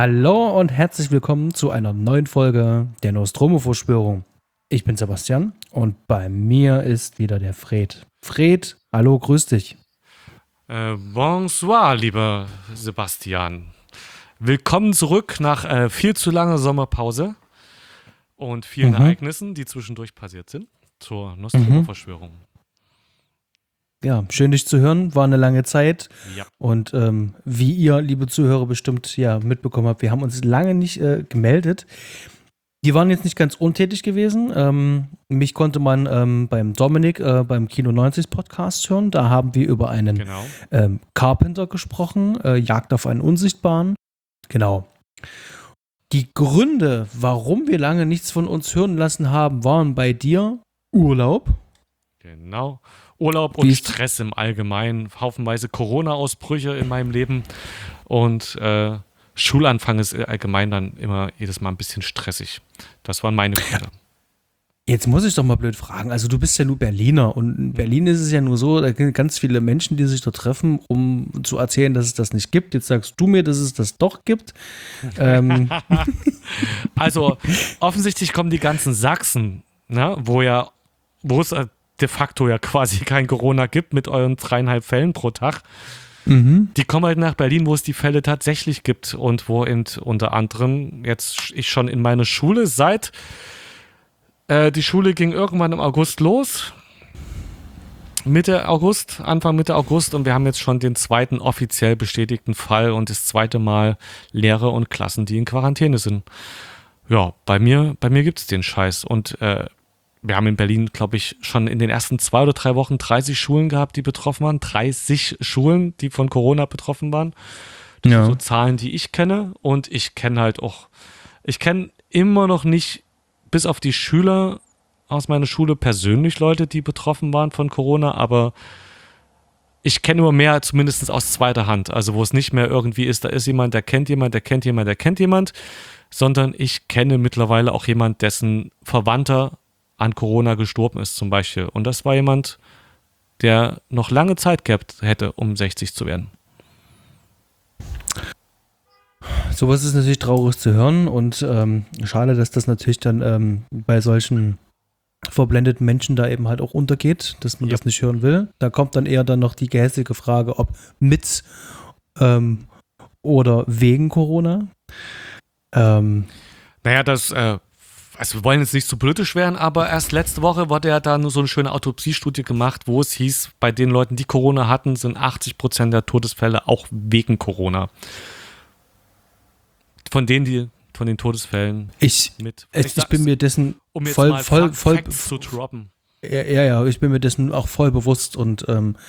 Hallo und herzlich willkommen zu einer neuen Folge der Nostromo-Verschwörung. Ich bin Sebastian und bei mir ist wieder der Fred. Fred, hallo, grüß dich. Bonsoir, lieber Sebastian. Willkommen zurück nach viel zu langer Sommerpause und vielen Ereignissen, die zwischendurch passiert sind, zur Nostromo-Verschwörung. Ja, schön dich zu hören, war eine lange Zeit. Ja. Und wie ihr, liebe Zuhörer, bestimmt ja mitbekommen habt, wir haben uns lange nicht gemeldet. Die waren jetzt nicht ganz untätig gewesen. Mich konnte man beim Dominik beim Kino 90 Podcast hören. Da haben wir über einen Carpenter gesprochen, Jagd auf einen Unsichtbaren. Genau. Die Gründe, warum wir lange nichts von uns hören lassen haben, waren bei dir Urlaub. Genau. Urlaub und Stress im Allgemeinen, haufenweise Corona-Ausbrüche in meinem Leben und Schulanfang ist allgemein dann immer jedes Mal ein bisschen stressig. Das waren meine Gründe. Jetzt muss ich doch mal blöd fragen, also du bist ja nur Berliner und in Berlin ist es ja nur so, da gibt ganz viele Menschen, die sich da treffen, um zu erzählen, dass es das nicht gibt. Jetzt sagst du mir, dass es das doch gibt. Also offensichtlich kommen die ganzen Sachsen, ne, wo es de facto ja quasi kein Corona gibt mit euren 3,5 Fällen pro Tag. Die kommen halt nach Berlin, wo es die Fälle tatsächlich gibt und wo eben unter anderem jetzt ich schon in meine Schule die Schule ging irgendwann im August los. Anfang Mitte August und wir haben jetzt schon den zweiten offiziell bestätigten Fall und das zweite Mal Lehrer und Klassen, die in Quarantäne sind. Ja, bei mir gibt es den Scheiß und wir haben in Berlin, glaube ich, schon in den ersten 2 oder 3 Wochen 30 Schulen gehabt, die betroffen waren. 30 Schulen, die von Corona betroffen waren. Das sind so Zahlen, die ich kenne. Und ich kenne immer noch nicht, bis auf die Schüler aus meiner Schule persönlich Leute, die betroffen waren von Corona, aber ich kenne nur mehr, zumindest aus zweiter Hand. Also wo es nicht mehr irgendwie ist, da ist jemand, der kennt jemand, der kennt jemand, der kennt jemand, sondern ich kenne mittlerweile auch jemand, dessen Verwandter an Corona gestorben ist zum Beispiel. Und das war jemand, der noch lange Zeit gehabt hätte, um 60 zu werden. Sowas ist natürlich traurig zu hören und schade, dass das natürlich dann bei solchen verblendeten Menschen da eben halt auch untergeht, dass man das nicht hören will. Da kommt dann eher dann noch die gehässige Frage, ob mit oder wegen Corona. Also wir wollen jetzt nicht zu politisch werden, aber erst letzte Woche wurde ja da nur so eine schöne Autopsiestudie gemacht, wo es hieß, bei den Leuten, die Corona hatten, sind 80% der Todesfälle auch wegen Corona. Von den Todesfällen ich bin mir dessen voll zu droppen. Ja, ich bin mir dessen auch voll bewusst und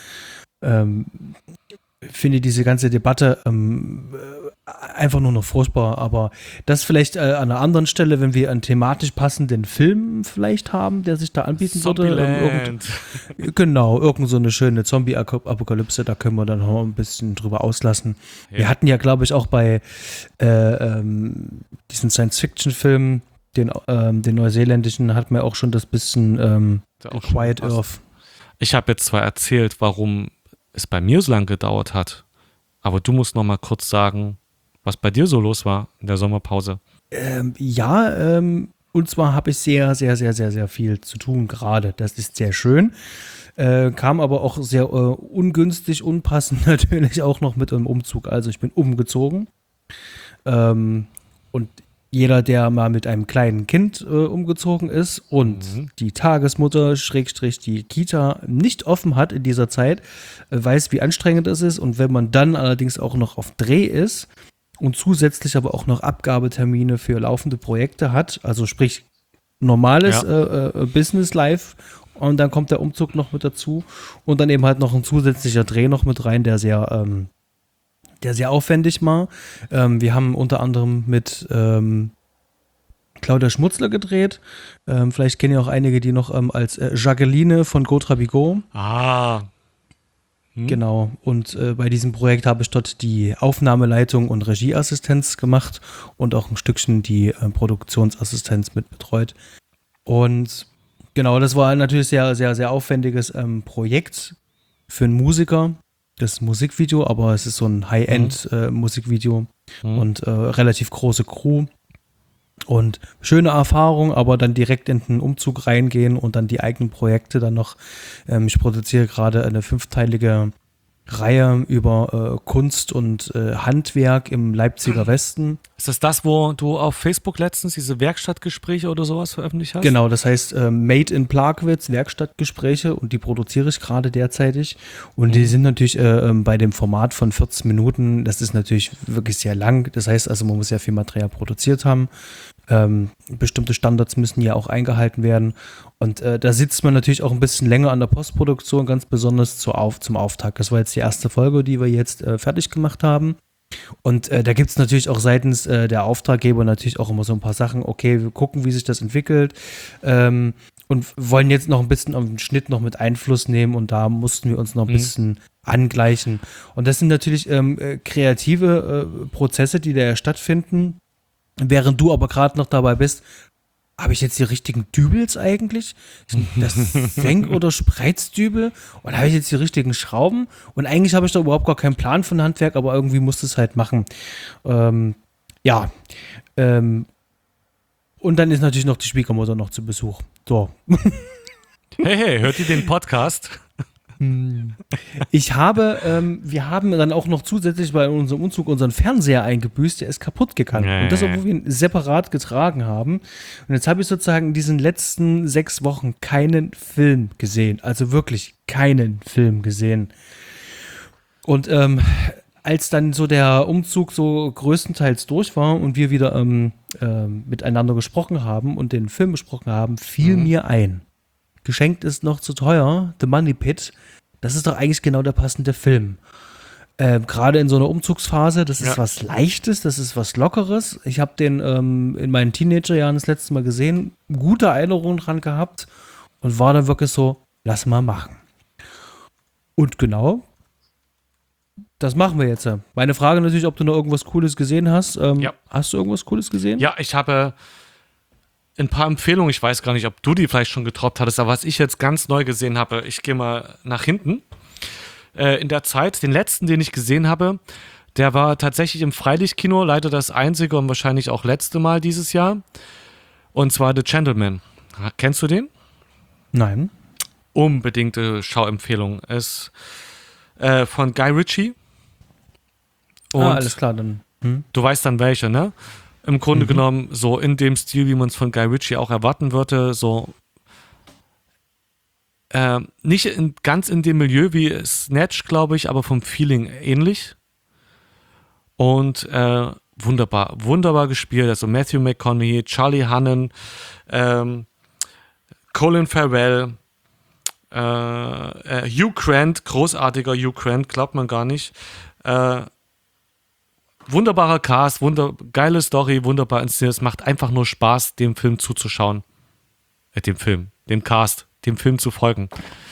finde diese ganze Debatte einfach nur noch furchtbar, aber das vielleicht an einer anderen Stelle, wenn wir einen thematisch passenden Film vielleicht haben, der sich da anbieten würde. Irgend so eine schöne Zombie-Apokalypse, da können wir dann noch ein bisschen drüber auslassen. Ja. Wir hatten ja, glaube ich, auch bei diesen Science-Fiction-Film, den neuseeländischen, hatten wir auch schon das bisschen Quiet Earth. Ich habe jetzt zwar erzählt, warum es bei mir so lange gedauert hat, aber du musst noch mal kurz sagen, was bei dir so los war in der Sommerpause. Und zwar habe ich sehr, sehr, sehr, sehr, sehr viel zu tun gerade. Das ist sehr schön. Kam aber auch sehr ungünstig, unpassend natürlich auch noch mit einem Umzug. Also ich bin umgezogen. Und jeder, der mal mit einem kleinen Kind umgezogen ist und die Tagesmutter, / die Kita nicht offen hat in dieser Zeit, weiß, wie anstrengend es ist. Und wenn man dann allerdings auch noch auf Dreh ist und zusätzlich aber auch noch Abgabetermine für laufende Projekte hat, also sprich normales Business Life, und dann kommt der Umzug noch mit dazu und dann eben halt noch ein zusätzlicher Dreh noch mit rein, der sehr aufwendig war. Wir haben unter anderem mit Claudia Schmutzler gedreht. Vielleicht kennen ja auch einige, die noch als Jacqueline von Gautrat Bigot. Genau. Und bei diesem Projekt habe ich dort die Aufnahmeleitung und Regieassistenz gemacht und auch ein Stückchen die Produktionsassistenz mit betreut. Und genau, das war natürlich sehr, sehr, sehr aufwendiges Projekt für einen Musiker. Das Musikvideo, aber es ist so ein High-End-Musikvideo. und relativ große Crew. Und schöne Erfahrung, aber dann direkt in den Umzug reingehen und dann die eigenen Projekte dann noch. Ich produziere gerade eine 5-teilige Reihe über Kunst und Handwerk im Leipziger Westen. Ist das, wo du auf Facebook letztens diese Werkstattgespräche oder sowas veröffentlicht hast? Genau, das heißt Made in Plagwitz, Werkstattgespräche, und die produziere ich gerade derzeitig. Und die sind natürlich bei dem Format von 14 Minuten, das ist natürlich wirklich sehr lang. Das heißt also, man muss ja viel Material produziert haben. Bestimmte Standards müssen ja auch eingehalten werden. Und da sitzt man natürlich auch ein bisschen länger an der Postproduktion, ganz besonders zum Auftakt. Das war jetzt die erste Folge, die wir jetzt fertig gemacht haben. Und da gibt es natürlich auch seitens der Auftraggeber natürlich auch immer so ein paar Sachen. Okay, wir gucken, wie sich das entwickelt, und wollen jetzt noch ein bisschen auf den Schnitt noch mit Einfluss nehmen, und da mussten wir uns noch ein bisschen angleichen. Und das sind natürlich kreative Prozesse, die da ja stattfinden. Während du aber gerade noch dabei bist, habe ich jetzt die richtigen Dübels eigentlich? Das Senk- oder Spreizdübel? Und habe ich jetzt die richtigen Schrauben? Und eigentlich habe ich da überhaupt gar keinen Plan von Handwerk, aber irgendwie musst du es halt machen. Ja. Und dann ist natürlich noch die Schwiegermutter noch zu Besuch. So. Hey, hört ihr den Podcast? Wir haben dann auch noch zusätzlich bei unserem Umzug unseren Fernseher eingebüßt, der ist kaputt gegangen. Nee. Und das, obwohl wir ihn separat getragen haben. Und jetzt habe ich sozusagen in diesen letzten 6 Wochen keinen Film gesehen. Also wirklich keinen Film gesehen. Und als dann so der Umzug so größtenteils durch war und wir wieder miteinander gesprochen haben und den Film besprochen haben, fiel mir ein: Geschenkt ist noch zu teuer, The Money Pit, das ist doch eigentlich genau der passende Film. Gerade in so einer Umzugsphase, das ist was Leichtes, das ist was Lockeres. Ich habe den in meinen Teenagerjahren das letzte Mal gesehen, gute Erinnerungen dran gehabt und war dann wirklich so, lass mal machen. Und genau, das machen wir jetzt. Meine Frage natürlich, ob du noch irgendwas Cooles gesehen hast. Ja. Hast du irgendwas Cooles gesehen? Ja, ich habe ein paar Empfehlungen. Ich weiß gar nicht, ob du die vielleicht schon getroppt hattest, aber was ich jetzt ganz neu gesehen habe, ich gehe mal nach hinten. In der Zeit, den letzten, den ich gesehen habe, der war tatsächlich im Freilichtkino, leider das einzige und wahrscheinlich auch letzte Mal dieses Jahr. Und zwar The Gentleman. Kennst du den? Nein. Unbedingte Schauempfehlung. Ist von Guy Ritchie. Und alles klar, dann. du weißt dann welche, ne? Im Grunde genommen so in dem Stil, wie man es von Guy Ritchie auch erwarten würde, so nicht ganz in dem Milieu wie Snatch, glaube ich, aber vom Feeling ähnlich. Und wunderbar gespielt. Also Matthew McConaughey, Charlie Hunnam, Colin Farrell, Hugh Grant, großartiger Hugh Grant, glaubt man gar nicht. Wunderbarer Cast, geile Story, wunderbar inszeniert. Es macht einfach nur Spaß, dem Film zuzuschauen. Dem Cast, dem Film zu folgen.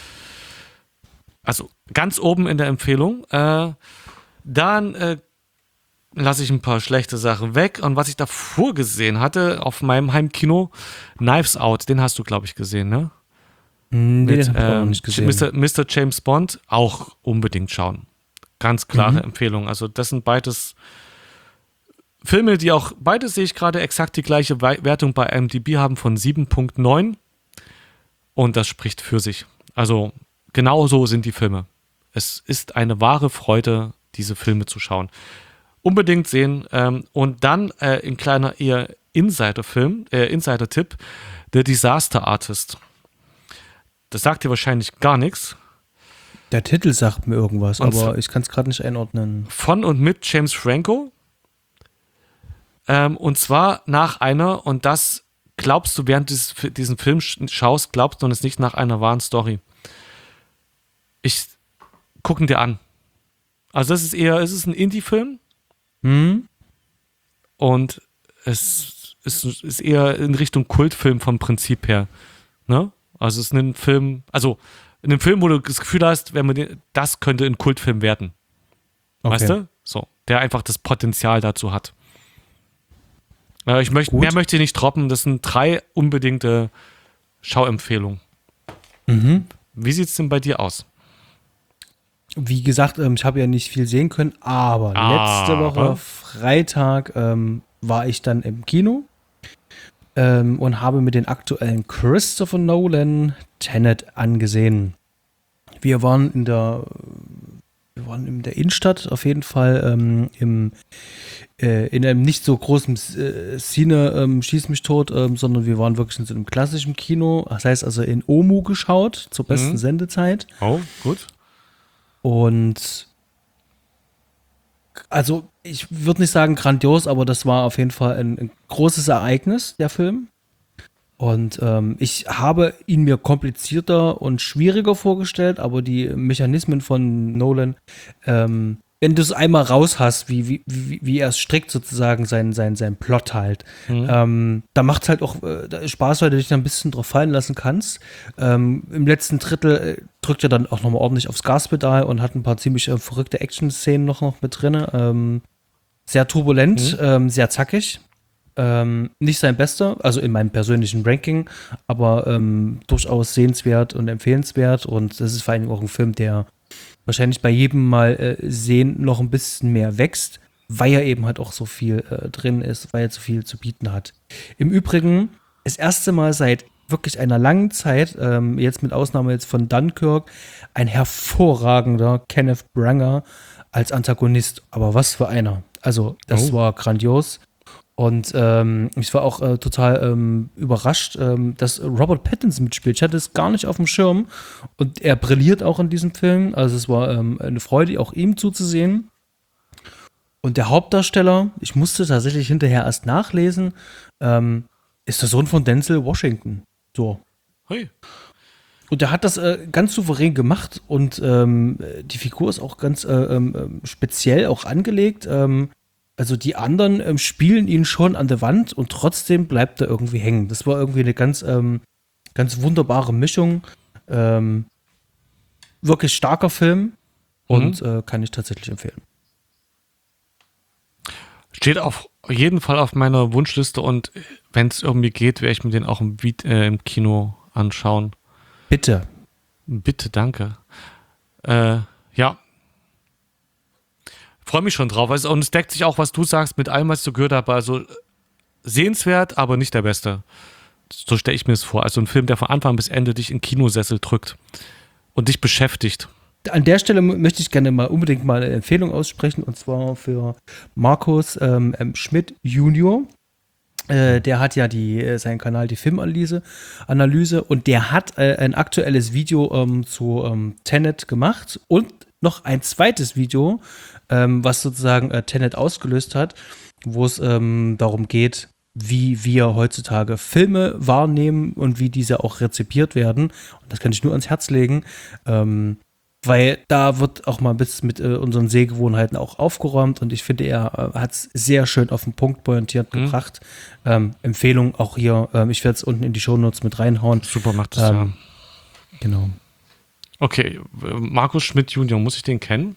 Also ganz oben in der Empfehlung. Dann lasse ich ein paar schlechte Sachen weg. Und was ich davor gesehen hatte, auf meinem Heimkino, Knives Out, den hast du, glaube ich, gesehen, ne? Den habe ich auch noch nicht gesehen. Mr. James Bond, auch unbedingt schauen. Ganz klare Empfehlung. Also das sind beides Filme, die auch, beides sehe ich gerade exakt die gleiche Wertung bei IMDb haben von 7,9. Und das spricht für sich. Also genau so sind die Filme. Es ist eine wahre Freude, diese Filme zu schauen. Unbedingt sehen. Und dann ein kleiner eher Insider-Tipp, The Disaster Artist. Das sagt dir wahrscheinlich gar nichts. Der Titel sagt mir irgendwas, aber ich kann es gerade nicht einordnen. Von und mit James Franco. Und zwar nach einer, und das glaubst du, während du diesen Film schaust, glaubst du es nicht, nach einer wahren Story. Gucken dir an. Also es ist ein Indie-Film. Und es ist eher in Richtung Kultfilm vom Prinzip her. Ne? Also es ist ein Film, in einem Film, wo du das Gefühl hast, das könnte ein Kultfilm werden. Okay. Weißt du? So, der einfach das Potenzial dazu hat. Mehr möchte ich nicht droppen. Das sind 3 unbedingte Schauempfehlungen. Wie sieht es denn bei dir aus? Wie gesagt, ich habe ja nicht viel sehen können, aber letzte Woche Freitag war ich dann im Kino und habe mir den aktuellen Christopher Nolan Tenet angesehen. Wir waren in der Innenstadt auf jeden Fall in einem nicht so großen Cine Schieß mich tot, sondern wir waren wirklich in so einem klassischen Kino. Das heißt also in Omu geschaut, zur besten Sendezeit. Oh, gut. Und also ich würde nicht sagen grandios, aber das war auf jeden Fall ein großes Ereignis, der Film. Und ich habe ihn mir komplizierter und schwieriger vorgestellt, aber die Mechanismen von Nolan, wenn du es einmal raus hast, wie er es strickt sozusagen, sein Plot halt, da macht es halt auch Spaß, weil du dich da ein bisschen drauf fallen lassen kannst. Im letzten Drittel drückt er dann auch nochmal ordentlich aufs Gaspedal und hat ein paar ziemlich verrückte Action-Szenen noch mit drin. Sehr turbulent, sehr zackig. Nicht sein bester, also in meinem persönlichen Ranking, aber durchaus sehenswert und empfehlenswert. Und das ist vor allem auch ein Film, der wahrscheinlich bei jedem Mal sehen noch ein bisschen mehr wächst, weil er eben halt auch so viel drin ist, weil er so viel zu bieten hat. Im Übrigen, das erste Mal seit wirklich einer langen Zeit, jetzt mit Ausnahme jetzt von Dunkirk, ein hervorragender Kenneth Branagh als Antagonist. Aber was für einer. Also, das war grandios. Und ich war auch total überrascht, dass Robert Pattinson mitspielt. Ich hatte es gar nicht auf dem Schirm. Und er brilliert auch in diesem Film. Also es war eine Freude, auch ihm zuzusehen. Und der Hauptdarsteller, ich musste tatsächlich hinterher erst nachlesen, ist der Sohn von Denzel Washington. So. Hey. Und der hat das ganz souverän gemacht. Und die Figur ist auch ganz speziell auch angelegt. Also die anderen spielen ihn schon an der Wand und trotzdem bleibt er irgendwie hängen. Das war irgendwie eine ganz wunderbare Mischung. Wirklich starker Film und kann ich tatsächlich empfehlen. Steht auf jeden Fall auf meiner Wunschliste und wenn es irgendwie geht, werde ich mir den auch im Kino anschauen. Bitte. Bitte, danke. Ja. Freue mich schon drauf. Also, und es deckt sich auch, was du sagst, mit allem, was ich so gehört habe. Also sehenswert, aber nicht der Beste. So stelle ich mir es vor. Also ein Film, der von Anfang bis Ende dich in Kinosessel drückt und dich beschäftigt. An der Stelle möchte ich gerne unbedingt mal eine Empfehlung aussprechen, und zwar für Markus Schmidt Junior. Der hat ja seinen Kanal, die Filmanalyse, und der hat ein aktuelles Video zu Tenet gemacht und noch ein zweites Video, was sozusagen Tenet ausgelöst hat, wo es darum geht, wie wir heutzutage Filme wahrnehmen und wie diese auch rezipiert werden. Und das kann ich nur ans Herz legen, weil da wird auch mal ein bisschen mit unseren Sehgewohnheiten auch aufgeräumt und ich finde, er hat es sehr schön auf den Punkt pointiert gebracht. Empfehlung auch hier, ich werde es unten in die Shownotes mit reinhauen. Super, macht das ja. Genau. Okay, Markus Schmidt Junior, muss ich den kennen?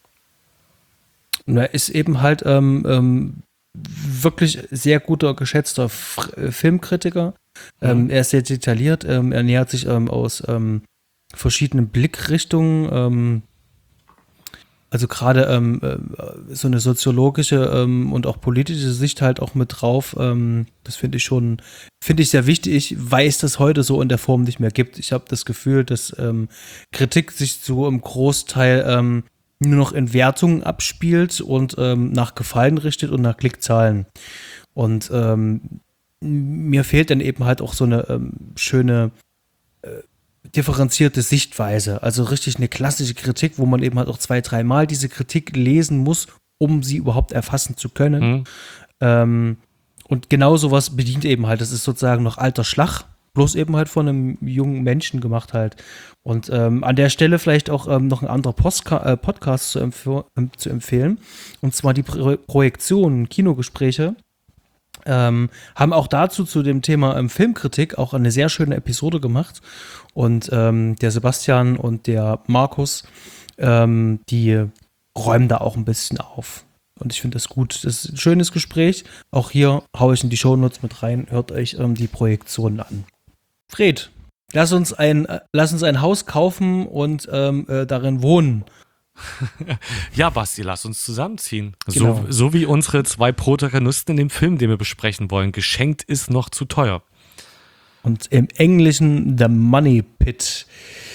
Er ist eben halt wirklich sehr guter, geschätzter Filmkritiker. Er ist sehr detailliert, er nähert sich aus verschiedenen Blickrichtungen, also gerade so eine soziologische und auch politische Sicht halt auch mit drauf. Das finde ich sehr wichtig, weil es das heute so in der Form nicht mehr gibt. Ich habe das Gefühl, dass Kritik sich so im Großteil nur noch in Wertungen abspielt und nach Gefallen richtet und nach Klickzahlen. Und mir fehlt dann eben halt auch so eine schöne differenzierte Sichtweise, also richtig eine klassische Kritik, wo man eben halt auch 2-3 Mal diese Kritik lesen muss, um sie überhaupt erfassen zu können. Und genau sowas bedient eben halt, das ist sozusagen noch alter Schlag, bloß eben halt von einem jungen Menschen gemacht halt. Und an der Stelle vielleicht auch noch ein anderer Podcast zu empfehlen, und zwar die Projektion, Kinogespräche. Haben auch dazu zu dem Thema Filmkritik auch eine sehr schöne Episode gemacht. Und der Sebastian und der Markus, die räumen da auch ein bisschen auf. Und ich finde das gut. Das ist ein schönes Gespräch. Auch hier haue ich in die Shownotes mit rein. Hört euch die Projektionen an. Fred, lass uns ein Haus kaufen und darin wohnen. Ja, Basti, lass uns zusammenziehen. Genau. So wie unsere 2 Protagonisten in dem Film, den wir besprechen wollen. Geschenkt ist noch zu teuer. Und im Englischen The Money Pit.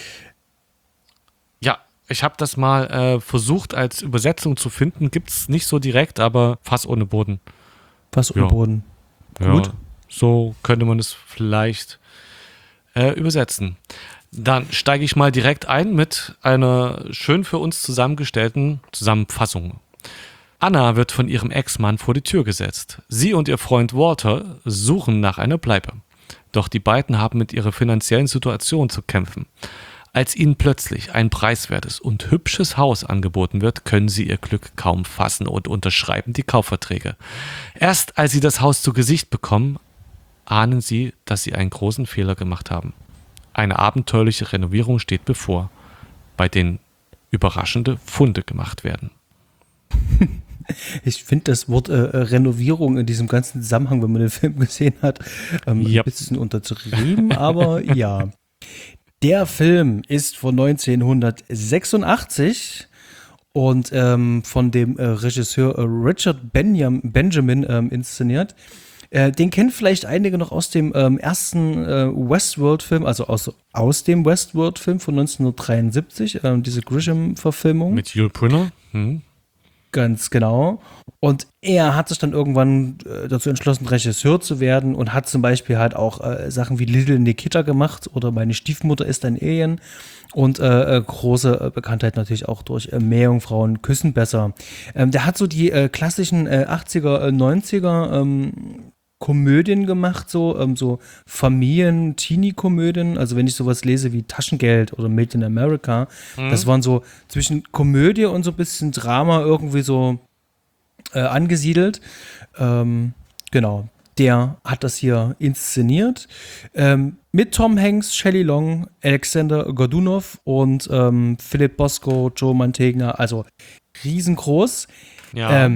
Ja, ich habe das mal versucht als Übersetzung zu finden. Gibt's nicht so direkt, aber Fass ohne Boden. Was ohne Ja. Boden. Ja, Gut. so könnte man es vielleicht übersetzen. Dann steige ich mal direkt ein mit einer schön für uns zusammengestellten Zusammenfassung. Anna wird von ihrem Ex-Mann vor die Tür gesetzt. Sie und ihr Freund Walter suchen nach einer Bleibe. Doch die beiden haben mit ihrer finanziellen Situation zu kämpfen. Als ihnen plötzlich ein preiswertes und hübsches Haus angeboten wird, können sie ihr Glück kaum fassen und unterschreiben die Kaufverträge. Erst als sie das Haus zu Gesicht bekommen, ahnen sie, dass sie einen großen Fehler gemacht haben. Eine abenteuerliche Renovierung steht bevor, bei denen überraschende Funde gemacht werden. Ich finde das Wort Renovierung in diesem ganzen Zusammenhang, wenn man den Film gesehen hat, ein Yep. bisschen untertrieben, aber ja. Der Film ist von 1986 und von dem Regisseur Richard Benjamin inszeniert. Den kennen vielleicht einige noch aus dem ersten Westworld-Film, also aus dem Westworld-Film von 1973, diese Grisham-Verfilmung. Mit Yul Brynner? Ganz genau. Und er hat sich dann irgendwann dazu entschlossen, Regisseur zu werden und hat zum Beispiel halt auch Sachen wie Little Nikita gemacht oder Meine Stiefmutter ist ein Alien und große Bekanntheit natürlich auch durch Meerjungfrauen küssen besser. Der hat so die klassischen 80er, 90er Komödien gemacht, so Familien-Teenie-Komödien. Also wenn ich sowas lese wie Taschengeld oder Made in America, das waren so zwischen Komödie und so ein bisschen Drama irgendwie so angesiedelt. Genau, der hat das hier inszeniert. Mit Tom Hanks, Shelley Long, Alexander Godunov und Philipp Bosco, Joe Mantegna, also riesengroß. Ja.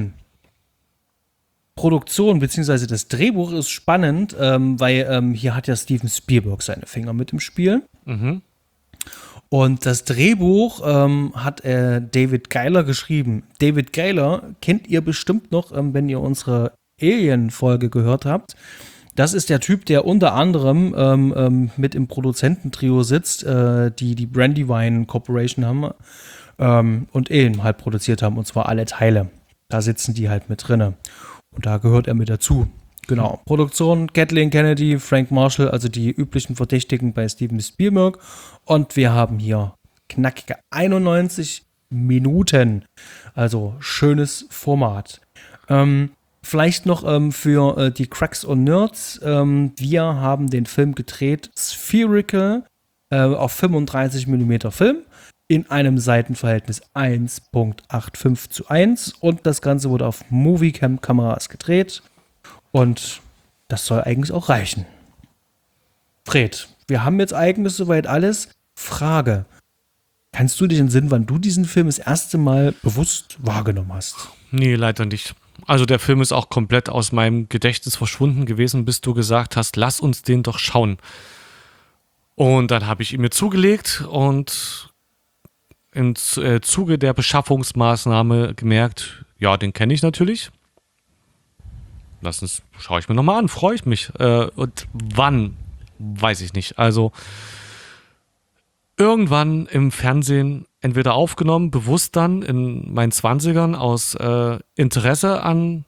Produktion bzw. das Drehbuch ist spannend, weil hier hat ja Steven Spielberg seine Finger mit im Spiel. Mhm. Und das Drehbuch hat David Geiler geschrieben. David Geiler kennt ihr bestimmt noch, wenn ihr unsere Alien-Folge gehört habt. Das ist der Typ, der unter anderem mit im Produzententrio sitzt, die Brandywine Corporation haben und Alien halt produziert haben, und zwar alle Teile. Da sitzen die halt mit drinne. Und da gehört er mit dazu. Genau. Produktion Kathleen Kennedy, Frank Marshall, also die üblichen Verdächtigen bei Steven Spielberg. Und wir haben hier knackige 91 Minuten. Also schönes Format. Vielleicht noch für die Cracks und Nerds. Wir haben den Film gedreht, Spherical, auf 35 mm Film. In einem Seitenverhältnis 1,85:1 und das Ganze wurde auf Moviecam-Kameras gedreht und das soll eigentlich auch reichen. Fred, wir haben jetzt eigentlich soweit alles. Frage, kannst du dich entsinnen, wann du diesen Film das erste Mal bewusst wahrgenommen hast? Nee, leider nicht. Also der Film ist auch komplett aus meinem Gedächtnis verschwunden gewesen, bis du gesagt hast, lass uns den doch schauen. Und dann habe ich ihn mir zugelegt und im Zuge der Beschaffungsmaßnahme gemerkt, ja, den kenne ich natürlich. Schaue ich mir nochmal an, freue ich mich. Und wann, weiß ich nicht. Also irgendwann im Fernsehen entweder aufgenommen, bewusst dann in meinen 20ern aus Interesse an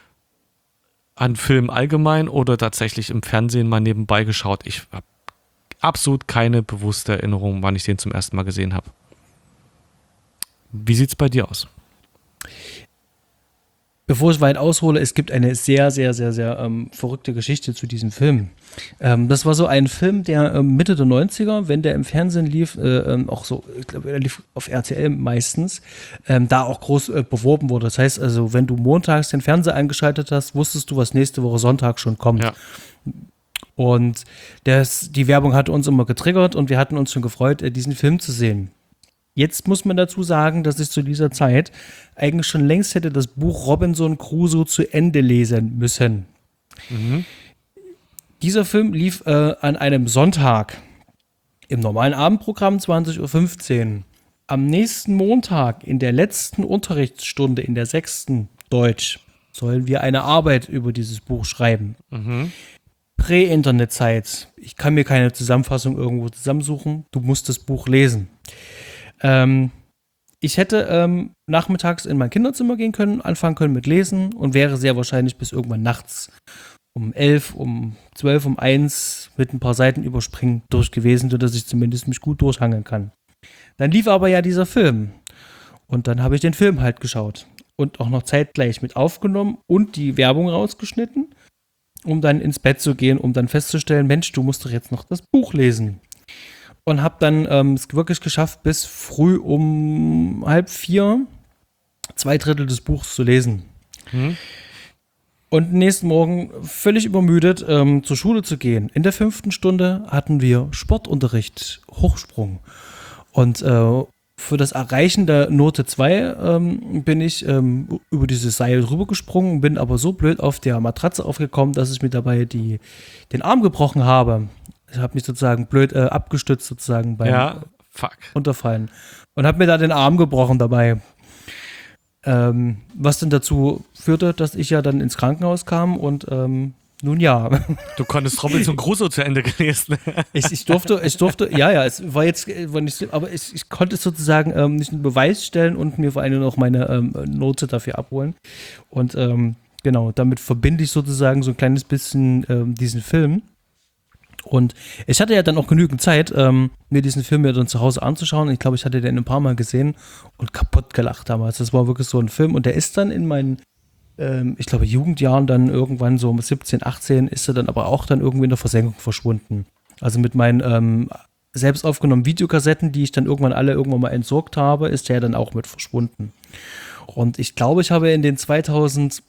Film allgemein oder tatsächlich im Fernsehen mal nebenbei geschaut. Ich habe absolut keine bewusste Erinnerung, wann ich den zum ersten Mal gesehen habe. Wie sieht's bei dir aus? Bevor ich weit aushole, es gibt eine sehr, sehr, sehr, sehr verrückte Geschichte zu diesem Film. Das war so ein Film, der Mitte der 90er, wenn der im Fernsehen lief, auch so, ich glaube, er lief auf RTL meistens, da auch groß beworben wurde. Das heißt also, wenn du montags den Fernseher eingeschaltet hast, wusstest du, was nächste Woche Sonntag schon kommt. Ja. Und die Werbung hat uns immer getriggert und wir hatten uns schon gefreut, diesen Film zu sehen. Jetzt muss man dazu sagen, dass ich zu dieser Zeit eigentlich schon längst hätte das Buch Robinson Crusoe zu Ende lesen müssen. Mhm. Dieser Film lief an einem Sonntag im normalen Abendprogramm 20:15 Uhr. am nächsten Montag in der letzten Unterrichtsstunde in der 6. Deutsch sollen wir eine Arbeit über dieses Buch schreiben. Prä-Internet-Zeit. Ich kann mir keine Zusammenfassung irgendwo zusammensuchen. Du musst das Buch lesen. Ich hätte nachmittags in mein Kinderzimmer gehen können, anfangen können mit Lesen und wäre sehr wahrscheinlich bis irgendwann nachts um 11, um 12, um 1 mit ein paar Seiten überspringen durch gewesen, sodass ich zumindest mich gut durchhangeln kann. Dann lief aber ja dieser Film. Und dann habe ich den Film halt geschaut. Und auch noch zeitgleich mit aufgenommen und die Werbung rausgeschnitten, um dann ins Bett zu gehen, um dann festzustellen, Mensch, du musst doch jetzt noch das Buch lesen. Und habe dann es wirklich geschafft, bis früh um 3:30 2/3 des Buchs zu lesen. Und nächsten Morgen völlig übermüdet zur Schule zu gehen. In der 5. Stunde hatten wir Sportunterricht, Hochsprung. Und für das Erreichen der Note 2 bin ich über dieses Seil rübergesprungen, bin aber so blöd auf der Matratze aufgekommen, dass ich mir dabei den Arm gebrochen habe. Ich habe mich sozusagen blöd abgestützt sozusagen beim Unterfallen und habe mir da den Arm gebrochen dabei. Was dann dazu führte, dass ich ja dann ins Krankenhaus kam und nun ja. Du konntest Robinson Crusoe zu Ende gelesen. Ich durfte, ja, es war jetzt, aber ich konnte sozusagen nicht einen Beweis stellen und mir vor allem noch meine Note dafür abholen. Und genau, damit verbinde ich sozusagen so ein kleines bisschen diesen Film. Und ich hatte ja dann auch genügend Zeit, mir diesen Film ja dann zu Hause anzuschauen. Ich glaube, ich hatte den ein paar Mal gesehen und kaputt gelacht damals. Das war wirklich so ein Film und der ist dann in meinen ich glaube, Jugendjahren dann irgendwann so mit 17, 18 ist er dann aber auch dann irgendwie in der Versenkung verschwunden. Also mit meinen selbst aufgenommenen Videokassetten, die ich dann irgendwann mal entsorgt habe, ist der dann auch mit verschwunden. Und ich glaube, ich habe in den 2000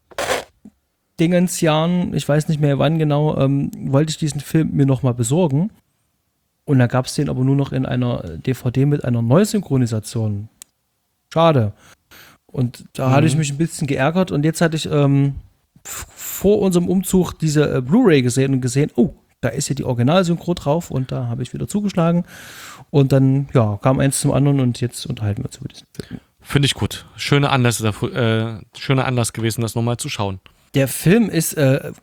Dingensjahren, ich weiß nicht mehr wann genau, wollte ich diesen Film mir nochmal besorgen. Und da gab es den aber nur noch in einer DVD mit einer Neusynchronisation. Schade. Und da hatte ich mich ein bisschen geärgert und jetzt hatte ich vor unserem Umzug diese Blu-ray gesehen, oh, da ist ja die Originalsynchro drauf und da habe ich wieder zugeschlagen und dann, ja, kam eins zum anderen und jetzt unterhalten wir uns über diesen Film. Finde ich gut. Schöner Anlass gewesen, das nochmal zu schauen. Der Film ist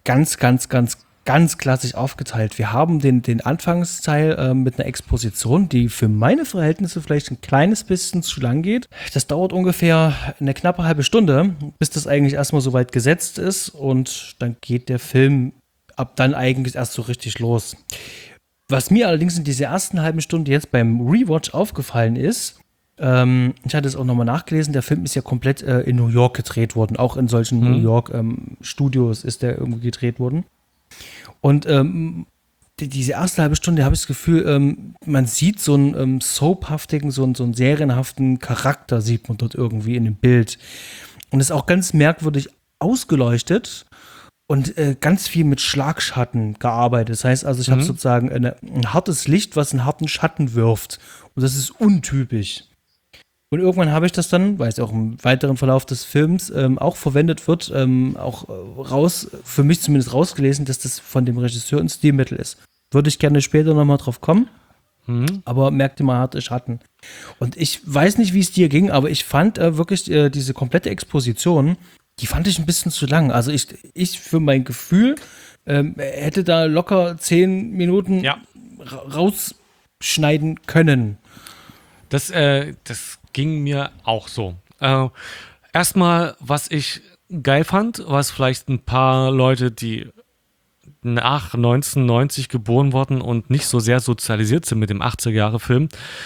ganz klassisch aufgeteilt. Wir haben den Anfangsteil mit einer Exposition, die für meine Verhältnisse vielleicht ein kleines bisschen zu lang geht. Das dauert ungefähr eine knappe halbe Stunde, bis das eigentlich erstmal so weit gesetzt ist und dann geht der Film ab dann eigentlich erst so richtig los. Was mir allerdings in dieser ersten halben Stunde jetzt beim Rewatch aufgefallen ist, ich hatte es auch nochmal nachgelesen, der Film ist ja komplett in New York gedreht worden, auch in solchen New York Studios ist der irgendwie gedreht worden. Und diese erste halbe Stunde habe ich das Gefühl, man sieht so einen soaphaftigen, so einen serienhaften Charakter sieht man dort irgendwie in dem Bild. Und ist auch ganz merkwürdig ausgeleuchtet und ganz viel mit Schlagschatten gearbeitet. Das heißt also, ich habe sozusagen ein hartes Licht, was einen harten Schatten wirft. Und das ist untypisch. Und irgendwann habe ich das dann, weil es auch im weiteren Verlauf des Films auch verwendet wird, auch für mich zumindest rausgelesen, dass das von dem Regisseur ein Stilmittel ist. Würde ich gerne später nochmal drauf kommen, aber merkte mal harte Schatten. Und ich weiß nicht, wie es dir ging, aber ich fand wirklich diese komplette Exposition, die fand ich ein bisschen zu lang. Also ich für mein Gefühl hätte da locker 10 Minuten rausschneiden können. Das ging mir auch so. Erstmal, was ich geil fand, was vielleicht ein paar Leute, die nach 1990 geboren wurden und nicht so sehr sozialisiert sind mit dem 80er-Jahre-Film,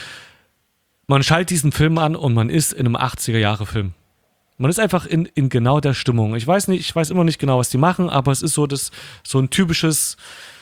man schaltet diesen Film an und man ist in einem 80er-Jahre-Film. Man ist einfach in genau der Stimmung. Ich weiß immer nicht genau, was die machen, aber es ist so ein typische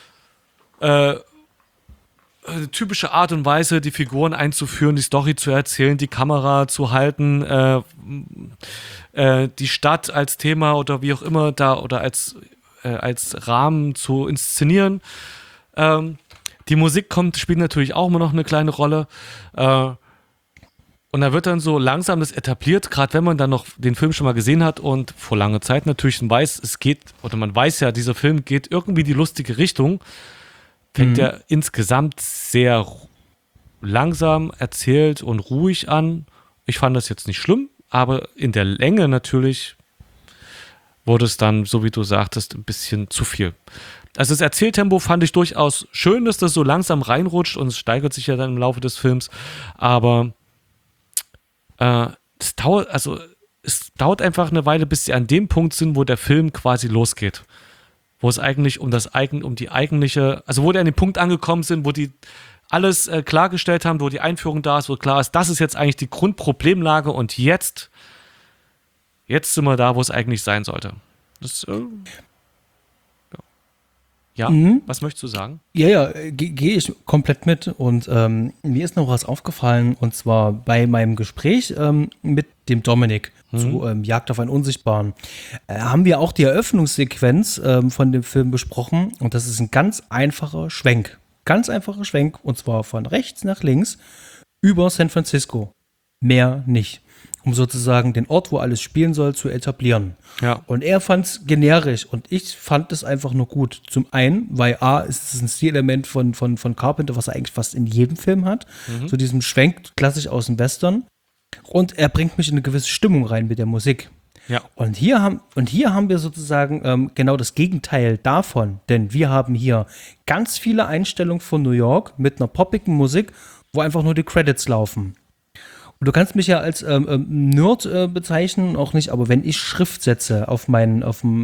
Art und Weise, die Figuren einzuführen, die Story zu erzählen, die Kamera zu halten, die Stadt als Thema oder wie auch immer da oder als Rahmen zu inszenieren. Die Musik spielt natürlich auch immer noch eine kleine Rolle. Und da wird dann so langsam das etabliert, gerade wenn man dann noch den Film schon mal gesehen hat und vor langer Zeit natürlich weiß, man weiß ja, dieser Film geht irgendwie die lustige Richtung, fängt er insgesamt sehr langsam erzählt und ruhig an. Ich fand das jetzt nicht schlimm, aber in der Länge natürlich wurde es dann, so wie du sagtest, ein bisschen zu viel. Also das Erzähltempo fand ich durchaus schön, dass das so langsam reinrutscht und es steigert sich ja dann im Laufe des Films, aber es dauert einfach eine Weile, bis sie an dem Punkt sind, wo der Film quasi losgeht. Wo es eigentlich um die eigentliche, also wo die an dem Punkt angekommen sind, wo die alles klargestellt haben, wo die Einführung da ist, wo klar ist, das ist jetzt eigentlich die Grundproblemlage und jetzt sind wir da, wo es eigentlich sein sollte. Das, ja, was möchtest du sagen? Ja, gehe ich komplett mit. Und mir ist noch was aufgefallen, und zwar bei meinem Gespräch mit dem Dominik zu Jagd auf einen Unsichtbaren. Haben wir auch die Eröffnungssequenz von dem Film besprochen, und das ist ein ganz einfacher Schwenk. Ganz einfacher Schwenk, und zwar von rechts nach links über San Francisco. Mehr nicht. Um sozusagen den Ort, wo alles spielen soll, zu etablieren. Ja. Und er fand es generisch und ich fand es einfach nur gut. Zum einen, weil A, ist es ein Stilelement von Carpenter, was er eigentlich fast in jedem Film hat. So diesen Schwenk klassisch aus dem Western. Und er bringt mich in eine gewisse Stimmung rein mit der Musik. Ja. Und hier haben wir sozusagen genau das Gegenteil davon. Denn wir haben hier ganz viele Einstellungen von New York mit einer poppigen Musik, wo einfach nur die Credits laufen. Und du kannst mich ja als Nerd bezeichnen, auch nicht, aber wenn ich Schrift setze auf mein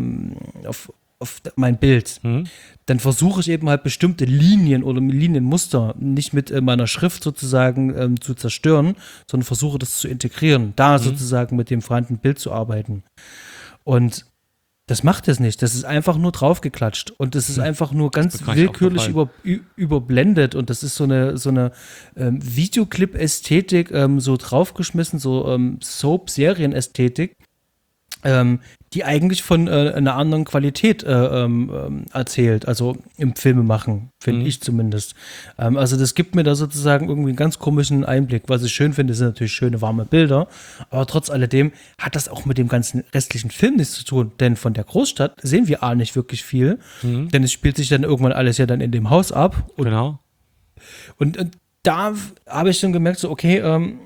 Bild, dann versuche ich eben halt bestimmte Linien oder Linienmuster nicht mit meiner Schrift sozusagen zu zerstören, sondern versuche das zu integrieren, da sozusagen mit dem vorhandenen Bild zu arbeiten. Und das macht es nicht. Das ist einfach nur draufgeklatscht. Und das ist einfach nur ganz willkürlich überblendet. Und das ist so eine Videoclip-Ästhetik, so draufgeschmissen, so Soap-Serien-Ästhetik, die eigentlich von einer anderen Qualität erzählt, also im Filmemachen, finde ich zumindest. Also das gibt mir da sozusagen irgendwie einen ganz komischen Einblick. Was ich schön finde, sind natürlich schöne, warme Bilder, aber trotz alledem hat das auch mit dem ganzen restlichen Film nichts zu tun, denn von der Großstadt sehen wir nicht wirklich viel, denn es spielt sich dann irgendwann alles ja dann in dem Haus ab. Und, genau. Und da habe ich dann gemerkt, so okay,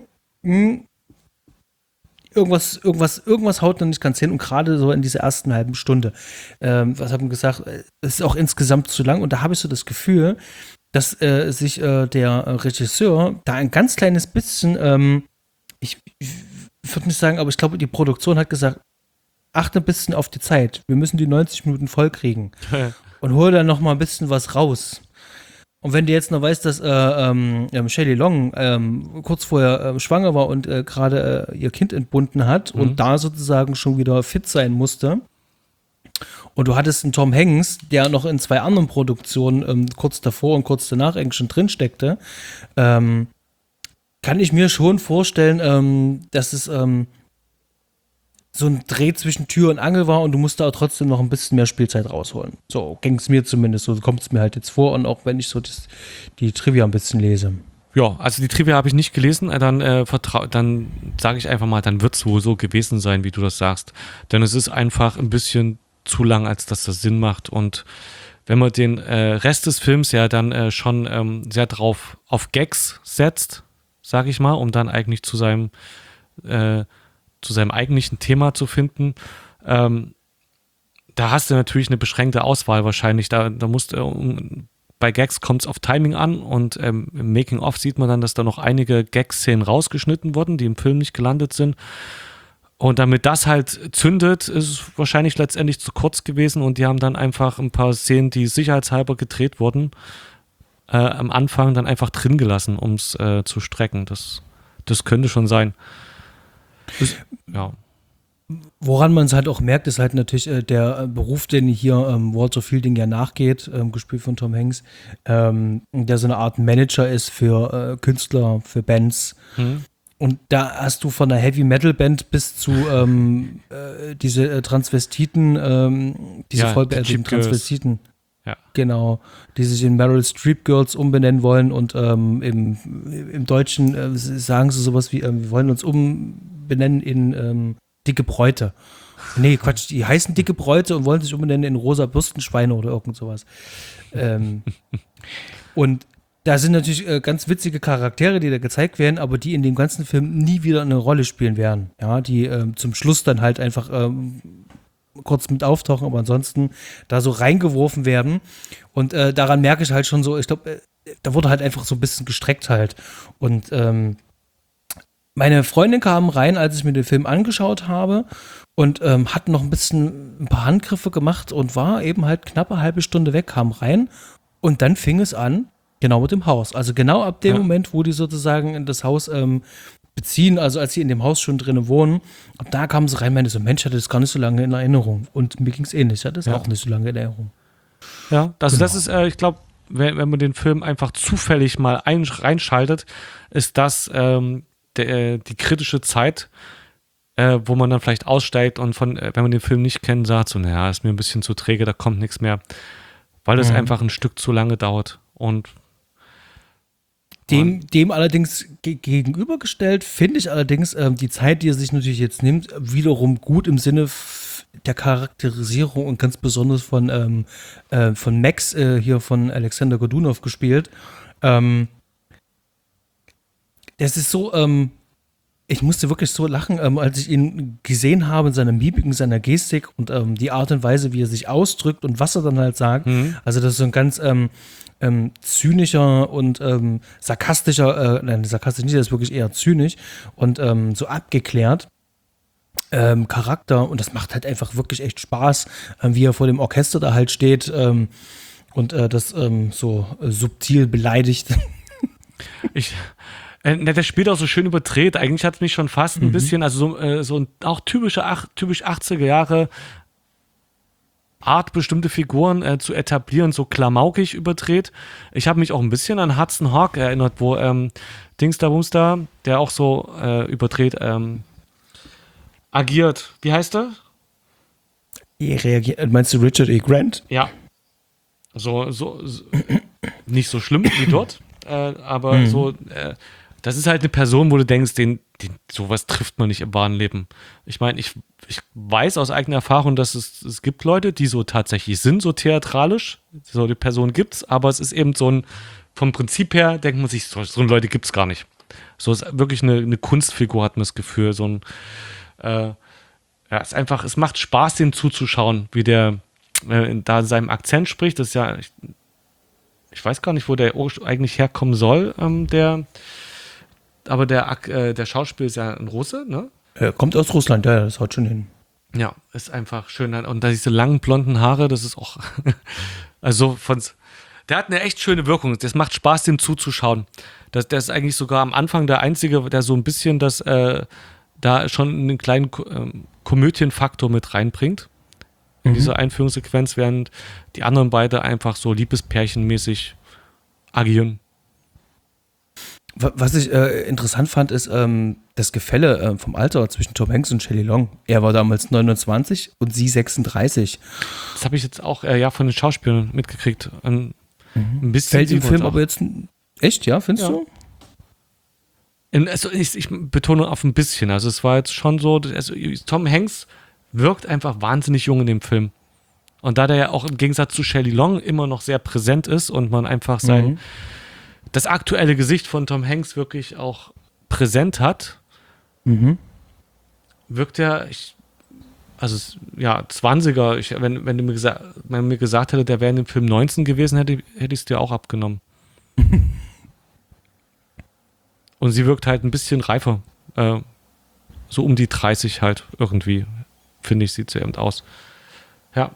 irgendwas haut noch nicht ganz hin und gerade so in dieser ersten halben Stunde. Was haben wir gesagt? Es ist auch insgesamt zu lang und da habe ich so das Gefühl, dass sich der Regisseur da ein ganz kleines bisschen, ich würde nicht sagen, aber ich glaube, die Produktion hat gesagt, achte ein bisschen auf die Zeit. Wir müssen die 90 Minuten voll kriegen und hol dann noch mal ein bisschen was raus. Und wenn du jetzt noch weißt, dass Shelley Long kurz vorher schwanger war und gerade ihr Kind entbunden hat und da sozusagen schon wieder fit sein musste, und du hattest einen Tom Hanks, der noch in 2 anderen Produktionen kurz davor und kurz danach eigentlich schon drin steckte, kann ich mir schon vorstellen, dass es so ein Dreh zwischen Tür und Angel war und du musst da auch trotzdem noch ein bisschen mehr Spielzeit rausholen. So ging es mir zumindest, so kommt es mir halt jetzt vor und auch wenn ich so die Trivia ein bisschen lese. Ja, also die Trivia habe ich nicht gelesen, dann sage ich einfach mal, dann wird es wohl so gewesen sein, wie du das sagst. Denn es ist einfach ein bisschen zu lang, als dass das Sinn macht und wenn man den Rest des Films ja dann schon sehr drauf auf Gags setzt, sage ich mal, um dann eigentlich zu seinem eigentlichen Thema zu finden, da hast du natürlich eine beschränkte Auswahl wahrscheinlich. Da musst bei Gags kommt es auf Timing an und im Making-of sieht man dann, dass da noch einige Gag-Szenen rausgeschnitten wurden, die im Film nicht gelandet sind. Und damit das halt zündet, ist es wahrscheinlich letztendlich zu kurz gewesen und die haben dann einfach ein paar Szenen, die sicherheitshalber gedreht wurden, am Anfang dann einfach drin gelassen, um es zu strecken. Das könnte schon sein. Ja. Woran man es halt auch merkt, ist halt natürlich der Beruf, den hier Walter Fielding ja nachgeht, gespielt von Tom Hanks, der so eine Art Manager ist für Künstler, für Bands. Und da hast du von einer Heavy-Metal-Band bis zu diese Transvestiten, diese vollbeerdigten Transvestiten. Ja. Genau, die sich in Meryl Streep Girls umbenennen wollen und im Deutschen sagen sie sowas wie, wir wollen uns umbenennen in dicke Bräute. Nee, Quatsch, die heißen dicke Bräute und wollen sich umbenennen in rosa Bürstenschweine oder irgend sowas. Und Da sind natürlich ganz witzige Charaktere, die da gezeigt werden, aber die in dem ganzen Film nie wieder eine Rolle spielen werden. Ja, die zum Schluss dann halt einfach kurz mit auftauchen, aber ansonsten da so reingeworfen werden. Und daran merke ich halt schon so, ich glaube, da wurde halt einfach so ein bisschen gestreckt halt. Und meine Freundin kam rein, als ich mir den Film angeschaut habe und hat noch ein paar Handgriffe gemacht und war eben halt knappe halbe Stunde weg, kam rein und dann fing es an, genau mit dem Haus. Also genau ab dem Moment, wo die sozusagen in das Haus beziehen, also als sie in dem Haus schon drinnen wohnen, ab da kamen sie rein, meinte so, Mensch, ich hatte das gar nicht so lange in Erinnerung. Und mir ging es ähnlich, ich hatte das auch nicht so lange in Erinnerung. Ja, also das ist, ich glaube, wenn man den Film einfach zufällig mal reinschaltet, ist das die kritische Zeit, wo man dann vielleicht aussteigt und wenn man den Film nicht kennt, sagt so, naja, ist mir ein bisschen zu träge, da kommt nichts mehr, weil es einfach ein Stück zu lange dauert. Und dem allerdings gegenübergestellt finde ich allerdings die Zeit, die er sich natürlich jetzt nimmt, wiederum gut im Sinne der Charakterisierung und ganz besonders von Max, hier von Alexander Godunov gespielt. Das ist so, ich musste wirklich so lachen, als ich ihn gesehen habe in seiner Mimik, in seiner Gestik und die Art und Weise, wie er sich ausdrückt und was er dann halt sagt. Also das ist so ein ganz zynischer und sarkastischer, nein, sarkastisch nicht, das ist wirklich eher zynisch und so abgeklärt. Charakter und das macht halt einfach wirklich echt Spaß, wie er vor dem Orchester da halt steht und das so subtil beleidigt. Der spielt auch so schön überdreht. Eigentlich hat es mich schon fast ein bisschen, also so auch typisch 80er Jahre Art, bestimmte Figuren zu etablieren, so klamaukig überdreht. Ich habe mich auch ein bisschen an Hudson Hawk erinnert, wo Dingster Boomster, der auch so überdreht agiert. Wie heißt er? Meinst du Richard E. Grant? Ja. So nicht so schlimm wie dort, aber so das ist halt eine Person, wo du denkst, sowas trifft man nicht im wahren Leben. Ich meine, ich weiß aus eigener Erfahrung, dass es gibt Leute, die so tatsächlich sind, so theatralisch. So die Person gibt's, aber es ist eben so vom Prinzip her, denkt man sich, so Leute gibt's gar nicht. So ist wirklich eine Kunstfigur, hat man das Gefühl. So ein, es macht Spaß, dem zuzuschauen, wie der da seinem Akzent spricht. Das ist ja, ich weiß gar nicht, wo der eigentlich herkommen soll, aber der Schauspieler ist ja ein Russe, ne? Kommt aus Russland, ja, das haut schon hin. Ja, ist einfach schön. Und da diese langen blonden Haare, das ist auch, also der hat eine echt schöne Wirkung. Das macht Spaß, dem zuzuschauen. Der ist eigentlich sogar am Anfang der Einzige, der so ein bisschen da schon einen kleinen Komödienfaktor mit reinbringt. In dieser Einführungssequenz, während die anderen beide einfach so liebespärchenmäßig agieren. Was ich interessant fand, ist das Gefälle vom Alter zwischen Tom Hanks und Shelley Long. Er war damals 29 und sie 36. Das habe ich jetzt auch von den Schauspielern mitgekriegt. Ein bisschen. Fällt im Film aber jetzt echt, ja, findest du? Also ich betone auf ein bisschen. Also es war jetzt schon so, Tom Hanks wirkt einfach wahnsinnig jung in dem Film. Und da der ja auch im Gegensatz zu Shelley Long immer noch sehr präsent ist und man einfach das aktuelle Gesicht von Tom Hanks wirklich auch präsent hat, wirkt er, 20er, wenn man mir gesagt hätte, der wäre in dem Film 19 gewesen, hätte ich es dir auch abgenommen. Und sie wirkt halt ein bisschen reifer. So um die 30 halt irgendwie, finde ich, sieht sie eben aus. Ja.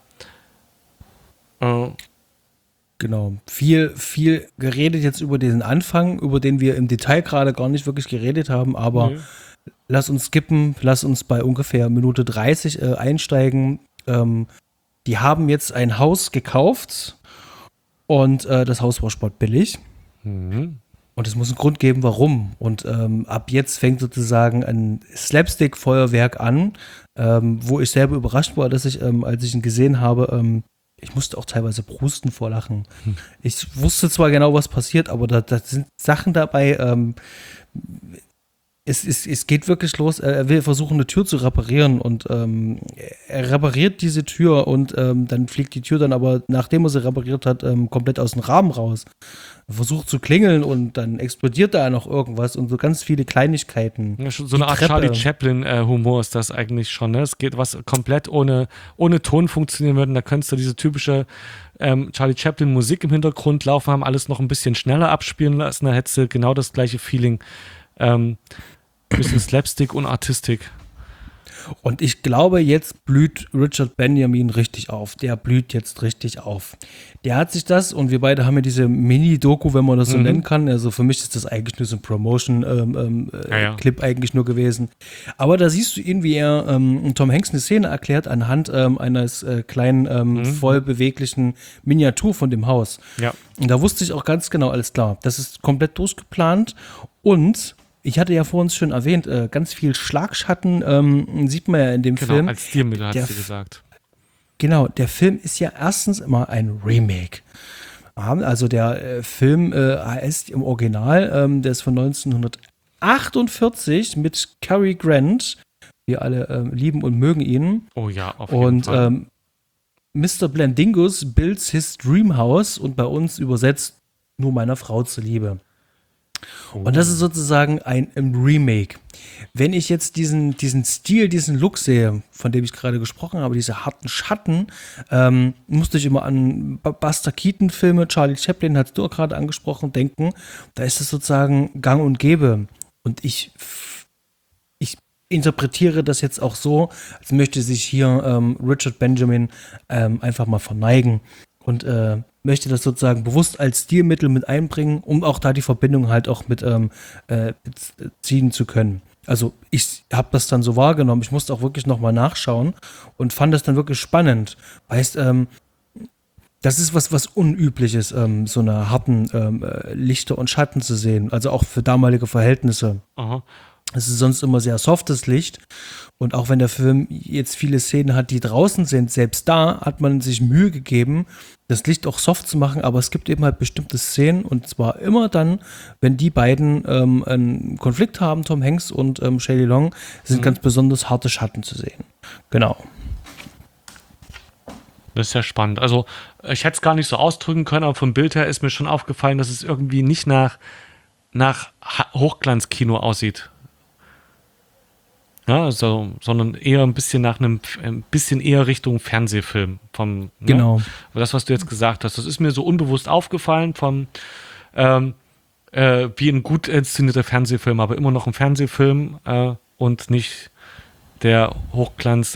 Genau. Viel geredet jetzt über diesen Anfang, über den wir im Detail gerade gar nicht wirklich geredet haben, aber lass uns skippen, lass uns bei ungefähr Minute 30 einsteigen. Die haben jetzt ein Haus gekauft und das Haus war sportbillig. Und es muss einen Grund geben, warum. Und ab jetzt fängt sozusagen ein Slapstick-Feuerwerk an, wo ich selber überrascht war, dass ich, als ich ihn gesehen habe, ich musste auch teilweise prusten vor Lachen. Ich wusste zwar genau, was passiert, aber da sind Sachen dabei, es geht wirklich los. Er will versuchen, eine Tür zu reparieren und er repariert diese Tür und dann fliegt die Tür dann aber, nachdem er sie repariert hat, komplett aus dem Rahmen raus. Er versucht zu klingeln und dann explodiert da noch irgendwas und so ganz viele Kleinigkeiten. Ja, so eine Art Charlie Chaplin-Humor ist das eigentlich schon. Ne? Es geht was komplett ohne Ton funktionieren würde. Da könntest du diese typische Charlie Chaplin-Musik im Hintergrund laufen haben, alles noch ein bisschen schneller abspielen lassen. Da hättest du genau das gleiche Feeling. Bisschen Slapstick und Artistik. Und ich glaube, jetzt blüht Richard Benjamin richtig auf. Der blüht jetzt richtig auf. Der hat sich das, und wir beide haben ja diese Mini-Doku, wenn man das so nennen kann. Also für mich ist das eigentlich nur so ein Promotion-Clip eigentlich nur gewesen. Aber da siehst du ihn, wie er Tom Hanks eine Szene erklärt anhand eines kleinen, voll beweglichen Miniatur von dem Haus. Ja. Und da wusste ich auch ganz genau, alles klar, das ist komplett durchgeplant. Und ich hatte ja vorhin schon erwähnt, ganz viel Schlagschatten sieht man ja in dem Film. Genau, als Stilmittel hat sie gesagt. Genau, der Film ist ja erstens immer ein Remake. Also der Film heißt im Original, der ist von 1948 mit Cary Grant. Wir alle lieben und mögen ihn. Oh ja, auf jeden Fall. Und Mr. Blandingus builds his dream house und bei uns übersetzt nur meiner Frau zuliebe. Und das ist sozusagen ein Remake. Wenn ich jetzt diesen Stil, diesen Look sehe, von dem ich gerade gesprochen habe, diese harten Schatten, musste ich immer an Buster Keaton-Filme, Charlie Chaplin, hast du gerade angesprochen, denken. Da ist es sozusagen gang und gäbe. Und ich interpretiere das jetzt auch so, als möchte sich hier Richard Benjamin einfach mal verneigen und möchte das sozusagen bewusst als Stilmittel mit einbringen, um auch da die Verbindung halt auch mit ziehen zu können. Also ich habe das dann so wahrgenommen, ich musste auch wirklich nochmal nachschauen und fand das dann wirklich spannend. Weißt, das ist was Unübliches, so eine harten Lichter und Schatten zu sehen, also auch für damalige Verhältnisse. Aha. Es ist sonst immer sehr softes Licht. Und auch wenn der Film jetzt viele Szenen hat, die draußen sind, selbst da hat man sich Mühe gegeben, das Licht auch soft zu machen. Aber es gibt eben halt bestimmte Szenen, und zwar immer dann, wenn die beiden einen Konflikt haben, Tom Hanks und Shelley Long, sind ganz besonders harte Schatten zu sehen. Genau. Das ist ja spannend. Also ich hätte es gar nicht so ausdrücken können, aber vom Bild her ist mir schon aufgefallen, dass es irgendwie nicht nach Hochglanzkino aussieht. Ja, also, sondern eher ein bisschen ein bisschen eher Richtung Fernsehfilm. Genau. Ne? Das, was du jetzt gesagt hast, das ist mir so unbewusst aufgefallen wie ein gut inszenierter Fernsehfilm, aber immer noch ein Fernsehfilm und nicht der Hochglanz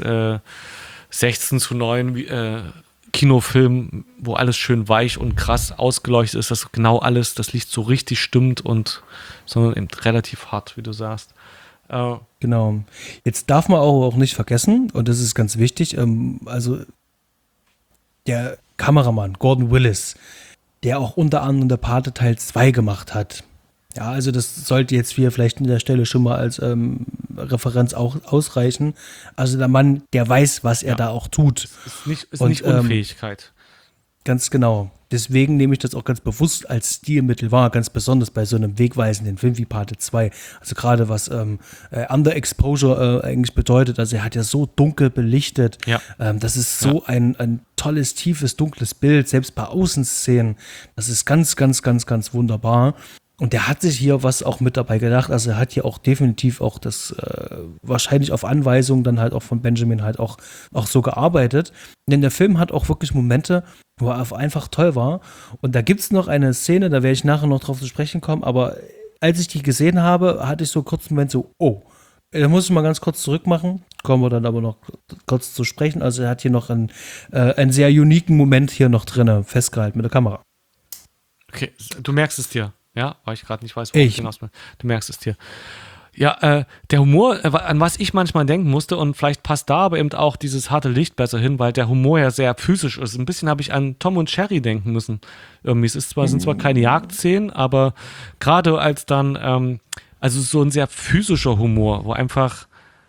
16:9 Kinofilm, wo alles schön weich und krass ausgeleuchtet ist, dass genau alles, das Licht so richtig stimmt sondern eben relativ hart, wie du sagst. Genau. Jetzt darf man auch nicht vergessen, und das ist ganz wichtig, also der Kameramann Gordon Willis, der auch unter anderem der Pate Teil 2 gemacht hat. Ja, also das sollte jetzt hier vielleicht an der Stelle schon mal als Referenz auch ausreichen. Also der Mann, der weiß, was er da auch tut. Ist nicht Unfähigkeit. Ganz genau. Deswegen nehme ich das auch ganz bewusst als Stilmittel wahr, ganz besonders bei so einem wegweisenden Film wie Pate 2. Also gerade was Underexposure eigentlich bedeutet. Also er hat ja so dunkel belichtet. Ja. Das ist so ein tolles, tiefes, dunkles Bild, selbst bei Außenszenen. Das ist ganz, ganz, ganz, ganz wunderbar. Und der hat sich hier was auch mit dabei gedacht. Also er hat hier auch definitiv auch das wahrscheinlich auf Anweisung dann halt auch von Benjamin halt auch so gearbeitet. Denn der Film hat auch wirklich Momente, wo er einfach toll war. Und da gibt es noch eine Szene, da werde ich nachher noch drauf zu sprechen kommen, aber als ich die gesehen habe, hatte ich so kurz einen Moment so, oh, da muss ich mal ganz kurz zurückmachen. Kommen wir dann aber noch kurz zu sprechen. Also er hat hier noch einen sehr uniken Moment hier noch drin, festgehalten mit der Kamera. Okay, du merkst es dir. Ja, weil ich gerade nicht weiß, wo ich hinaus bin. Du merkst es dir. Ja, der Humor, an was ich manchmal denken musste, und vielleicht passt da aber eben auch dieses harte Licht besser hin, weil der Humor ja sehr physisch ist. Ein bisschen habe ich an Tom und Jerry denken müssen. Irgendwie, sind zwar keine Jagdszenen, aber gerade als dann, also so ein sehr physischer Humor, wo einfach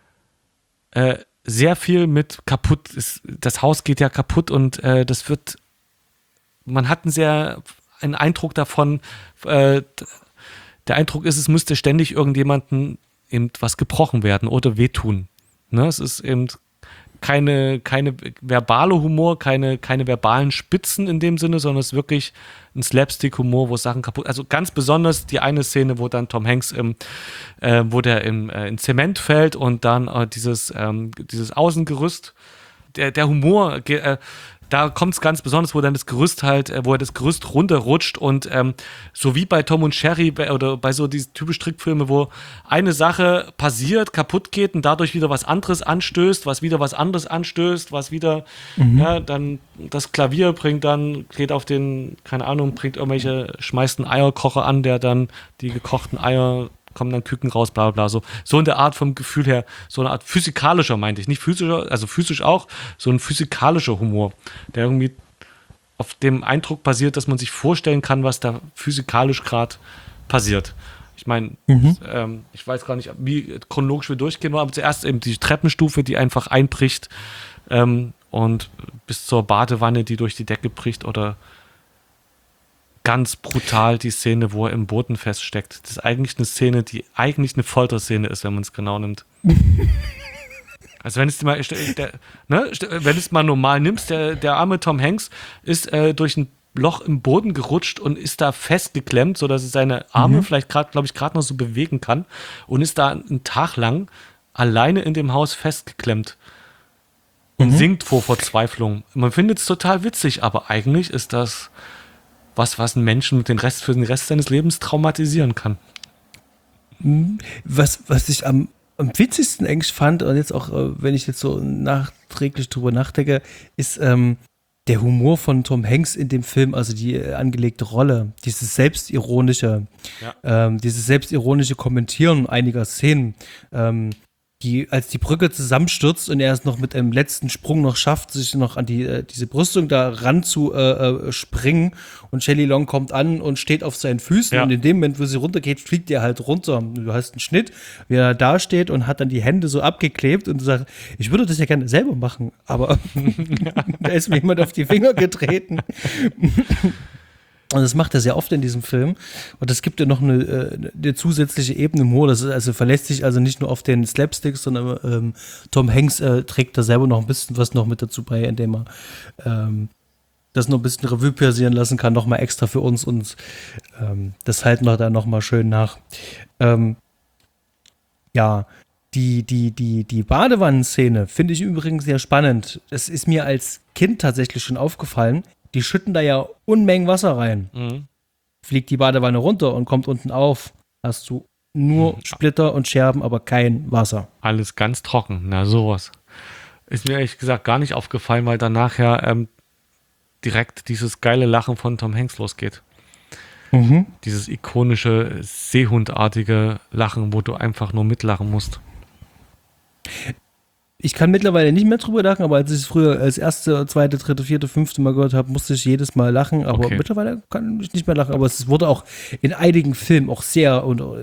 sehr viel mit kaputt ist. Das Haus geht ja kaputt und man hat einen Eindruck davon, der Eindruck ist, es müsste ständig irgendjemanden eben was gebrochen werden oder wehtun. Ne? Es ist eben keine verbale Humor, keine verbalen Spitzen in dem Sinne, sondern es ist wirklich ein Slapstick-Humor, wo Sachen kaputt, also ganz besonders die eine Szene, wo dann Tom Hanks wo der in Zement fällt und dann dieses Außengerüst, der Humor, da kommt es ganz besonders, wo dann das Gerüst wo er das Gerüst runterrutscht und so wie bei Tom und Jerry oder bei so diesen typischen Trickfilme, wo eine Sache passiert, kaputt geht und dadurch wieder was anderes anstößt, was wieder was anderes anstößt, was wieder, dann das Klavier geht auf den, keine Ahnung, schmeißt einen Eierkocher an, der dann die gekochten Eier kommen dann Küken raus, bla bla bla. So in der Art vom Gefühl her, so eine Art physikalischer, meinte ich. Nicht physischer, also physisch auch, so ein physikalischer Humor, der irgendwie auf dem Eindruck basiert, dass man sich vorstellen kann, was da physikalisch gerade passiert. Ich meine, ich weiß gar nicht, wie chronologisch wir durchgehen, aber zuerst eben die Treppenstufe, die einfach einbricht und bis zur Badewanne, die durch die Decke bricht oder ganz brutal die Szene, wo er im Boden feststeckt. Das ist eigentlich eine Szene, die eigentlich eine Folterszene ist, wenn man es genau nimmt. Also wenn es mal normal nimmst, der arme Tom Hanks ist durch ein Loch im Boden gerutscht und ist da festgeklemmt, sodass er seine Arme vielleicht gerade noch so bewegen kann und ist da einen Tag lang alleine in dem Haus festgeklemmt und singt vor Verzweiflung. Man findet es total witzig, aber eigentlich ist das was einen Menschen für den Rest seines Lebens traumatisieren kann. Was ich am witzigsten eigentlich fand, und jetzt auch, wenn ich jetzt so nachträglich drüber nachdenke, ist der Humor von Tom Hanks in dem Film, also die angelegte Rolle, dieses selbstironische Kommentieren einiger Szenen, als die Brücke zusammenstürzt und er es noch mit einem letzten Sprung noch schafft, sich noch an diese Brüstung da ran zu springen und Shelley Long kommt an und steht auf seinen Füßen und in dem Moment, wo sie runtergeht, fliegt er halt runter. Du hast einen Schnitt, wie er da steht und hat dann die Hände so abgeklebt und sagt, ich würde das ja gerne selber machen, aber da ist mir jemand auf die Finger getreten. Und das macht er sehr oft in diesem Film. Und das gibt ja noch eine zusätzliche Ebene Humor. Das verlässt sich also nicht nur auf den Slapstick, sondern Tom Hanks trägt da selber noch ein bisschen was noch mit dazu bei, indem er das noch ein bisschen Revue passieren lassen kann, noch mal extra für uns und das halten wir da noch mal schön nach. Die Badewannenszene finde ich übrigens sehr spannend. Das ist mir als Kind tatsächlich schon aufgefallen. Die schütten da ja Unmengen Wasser rein. Fliegt die Badewanne runter und kommt unten auf, hast du nur Splitter und Scherben, aber kein Wasser. Alles ganz trocken, na sowas. Ist mir ehrlich gesagt gar nicht aufgefallen, weil dann nachher direkt dieses geile Lachen von Tom Hanks losgeht. Dieses ikonische, seehundartige Lachen, wo du einfach nur mitlachen musst. Ich kann mittlerweile nicht mehr drüber lachen, aber als ich es früher als erste, zweite, dritte, vierte, fünfte Mal gehört habe, musste ich jedes Mal lachen. Aber mittlerweile kann ich nicht mehr lachen. Aber es wurde auch in einigen Filmen auch sehr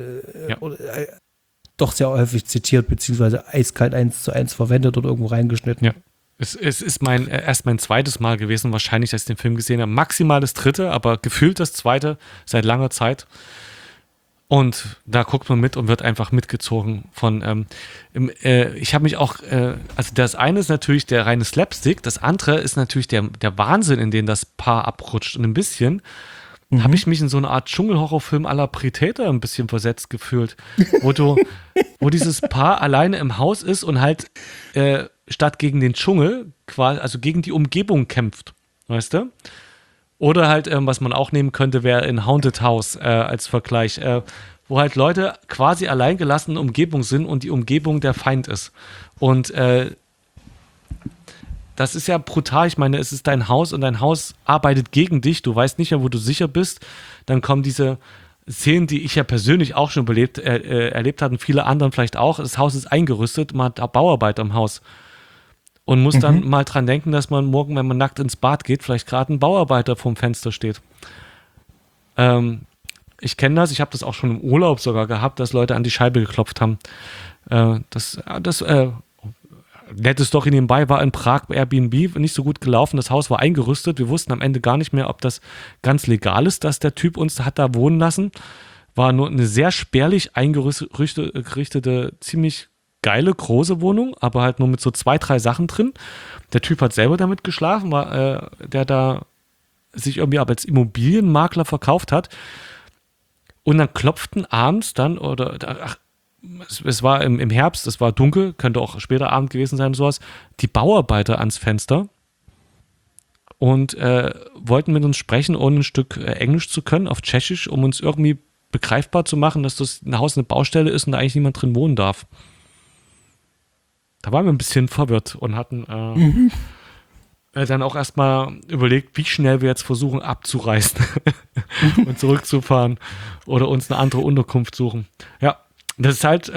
doch sehr häufig zitiert, beziehungsweise eiskalt 1:1 verwendet oder irgendwo reingeschnitten. Ja. Es ist erst mein zweites Mal gewesen, wahrscheinlich, dass ich den Film gesehen habe. Maximal das dritte, aber gefühlt das zweite seit langer Zeit. Und da guckt man mit und wird einfach mitgezogen von, ich habe mich auch, also das eine ist natürlich der reine Slapstick, das andere ist natürlich der Wahnsinn, in den das Paar abrutscht. Und ein bisschen habe ich mich in so eine Art Dschungelhorrorfilm à la Predator ein bisschen versetzt gefühlt, wo dieses Paar alleine im Haus ist und halt statt gegen den Dschungel, also gegen die Umgebung kämpft, weißt du? Oder halt, was man auch nehmen könnte, wäre in Haunted House als Vergleich, wo halt Leute quasi alleingelassen in der Umgebung sind und die Umgebung der Feind ist. Und das ist ja brutal. Ich meine, es ist dein Haus und dein Haus arbeitet gegen dich. Du weißt nicht mehr, wo du sicher bist. Dann kommen diese Szenen, die ich ja persönlich auch schon erlebt habe und viele anderen vielleicht auch. Das Haus ist eingerüstet, man hat Bauarbeiter im Haus. Und muss dann mal dran denken, dass man morgen, wenn man nackt ins Bad geht, vielleicht gerade ein Bauarbeiter vorm Fenster steht. Ich kenne das, ich habe das auch schon im Urlaub sogar gehabt, dass Leute an die Scheibe geklopft haben. Nette Story nebenbei, war in Prag bei Airbnb nicht so gut gelaufen. Das Haus war eingerüstet. Wir wussten am Ende gar nicht mehr, ob das ganz legal ist, dass der Typ uns hat da wohnen lassen. war nur eine sehr spärlich eingerichtete, ziemlich geile, große Wohnung, aber halt nur mit so 2, 3 Sachen drin. Der Typ hat selber damit geschlafen, der da sich irgendwie aber als Immobilienmakler verkauft hat. Und dann klopften abends dann, es war im Herbst, es war dunkel, könnte auch später Abend gewesen sein, sowas, die Bauarbeiter ans Fenster und wollten mit uns sprechen, ohne ein Stück Englisch zu können, auf Tschechisch, um uns irgendwie begreifbar zu machen, dass das ein Haus eine Baustelle ist und da eigentlich niemand drin wohnen darf. Da waren wir ein bisschen verwirrt und hatten dann auch erstmal überlegt, wie schnell wir jetzt versuchen abzureisen und zurückzufahren oder uns eine andere Unterkunft suchen. Ja, das ist halt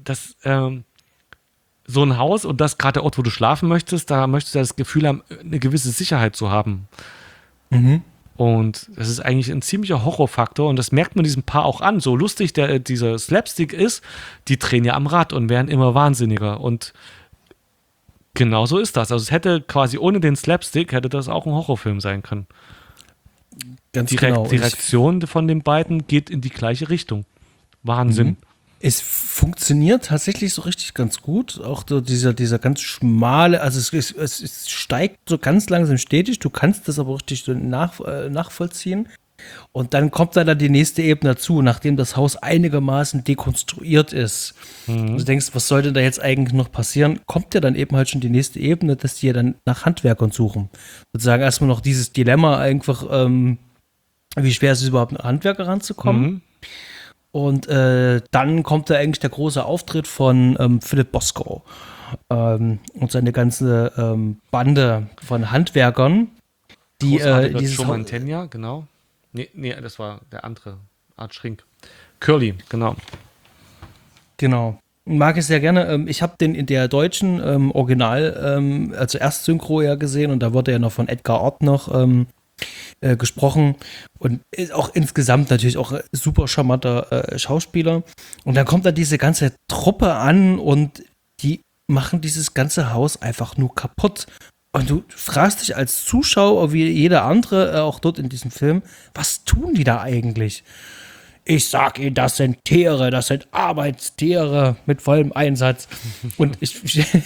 so ein Haus und das gerade der Ort, wo du schlafen möchtest, da möchtest du ja das Gefühl haben, eine gewisse Sicherheit zu haben. Mhm. Und das ist eigentlich ein ziemlicher Horrorfaktor und das merkt man diesem Paar auch an. So lustig dieser Slapstick ist, die drehen ja am Rad und werden immer wahnsinniger und genau so ist das. Also es hätte quasi ohne den Slapstick, hätte das auch ein Horrorfilm sein können. Ganz Die genau. Reaktion von den beiden geht in die gleiche Richtung. Wahnsinn. Es funktioniert tatsächlich so richtig ganz gut. Auch so dieser ganz schmale, also es steigt so ganz langsam stetig. Du kannst das aber richtig so nachvollziehen. Und dann kommt da die nächste Ebene dazu, nachdem das Haus einigermaßen dekonstruiert ist. Und du denkst, was soll denn da jetzt eigentlich noch passieren? Kommt ja dann eben halt schon die nächste Ebene, dass die ja dann nach Handwerkern suchen. Sozusagen erstmal noch dieses Dilemma einfach, wie schwer ist es überhaupt, an Handwerker ranzukommen. Und dann kommt da eigentlich der große Auftritt von Philip Bosco und seine ganze Bande von Handwerkern, die dieses Joe Mantegna, genau. Nee, das war der andere Art Schrink. Curly, genau. Genau. Mag ich sehr gerne. Ich habe den in der deutschen Original, also Erstsynchro ja gesehen und da wurde ja noch von Edgar Ott noch gesprochen und ist auch insgesamt natürlich auch ein super charmanter Schauspieler. Und dann kommt da diese ganze Truppe an und die machen dieses ganze Haus einfach nur kaputt. Und du fragst dich als Zuschauer, wie jeder andere, auch dort in diesem Film, was tun die da eigentlich? Ich sag Ihnen, das sind Tiere, das sind Arbeitstiere mit vollem Einsatz. Und ich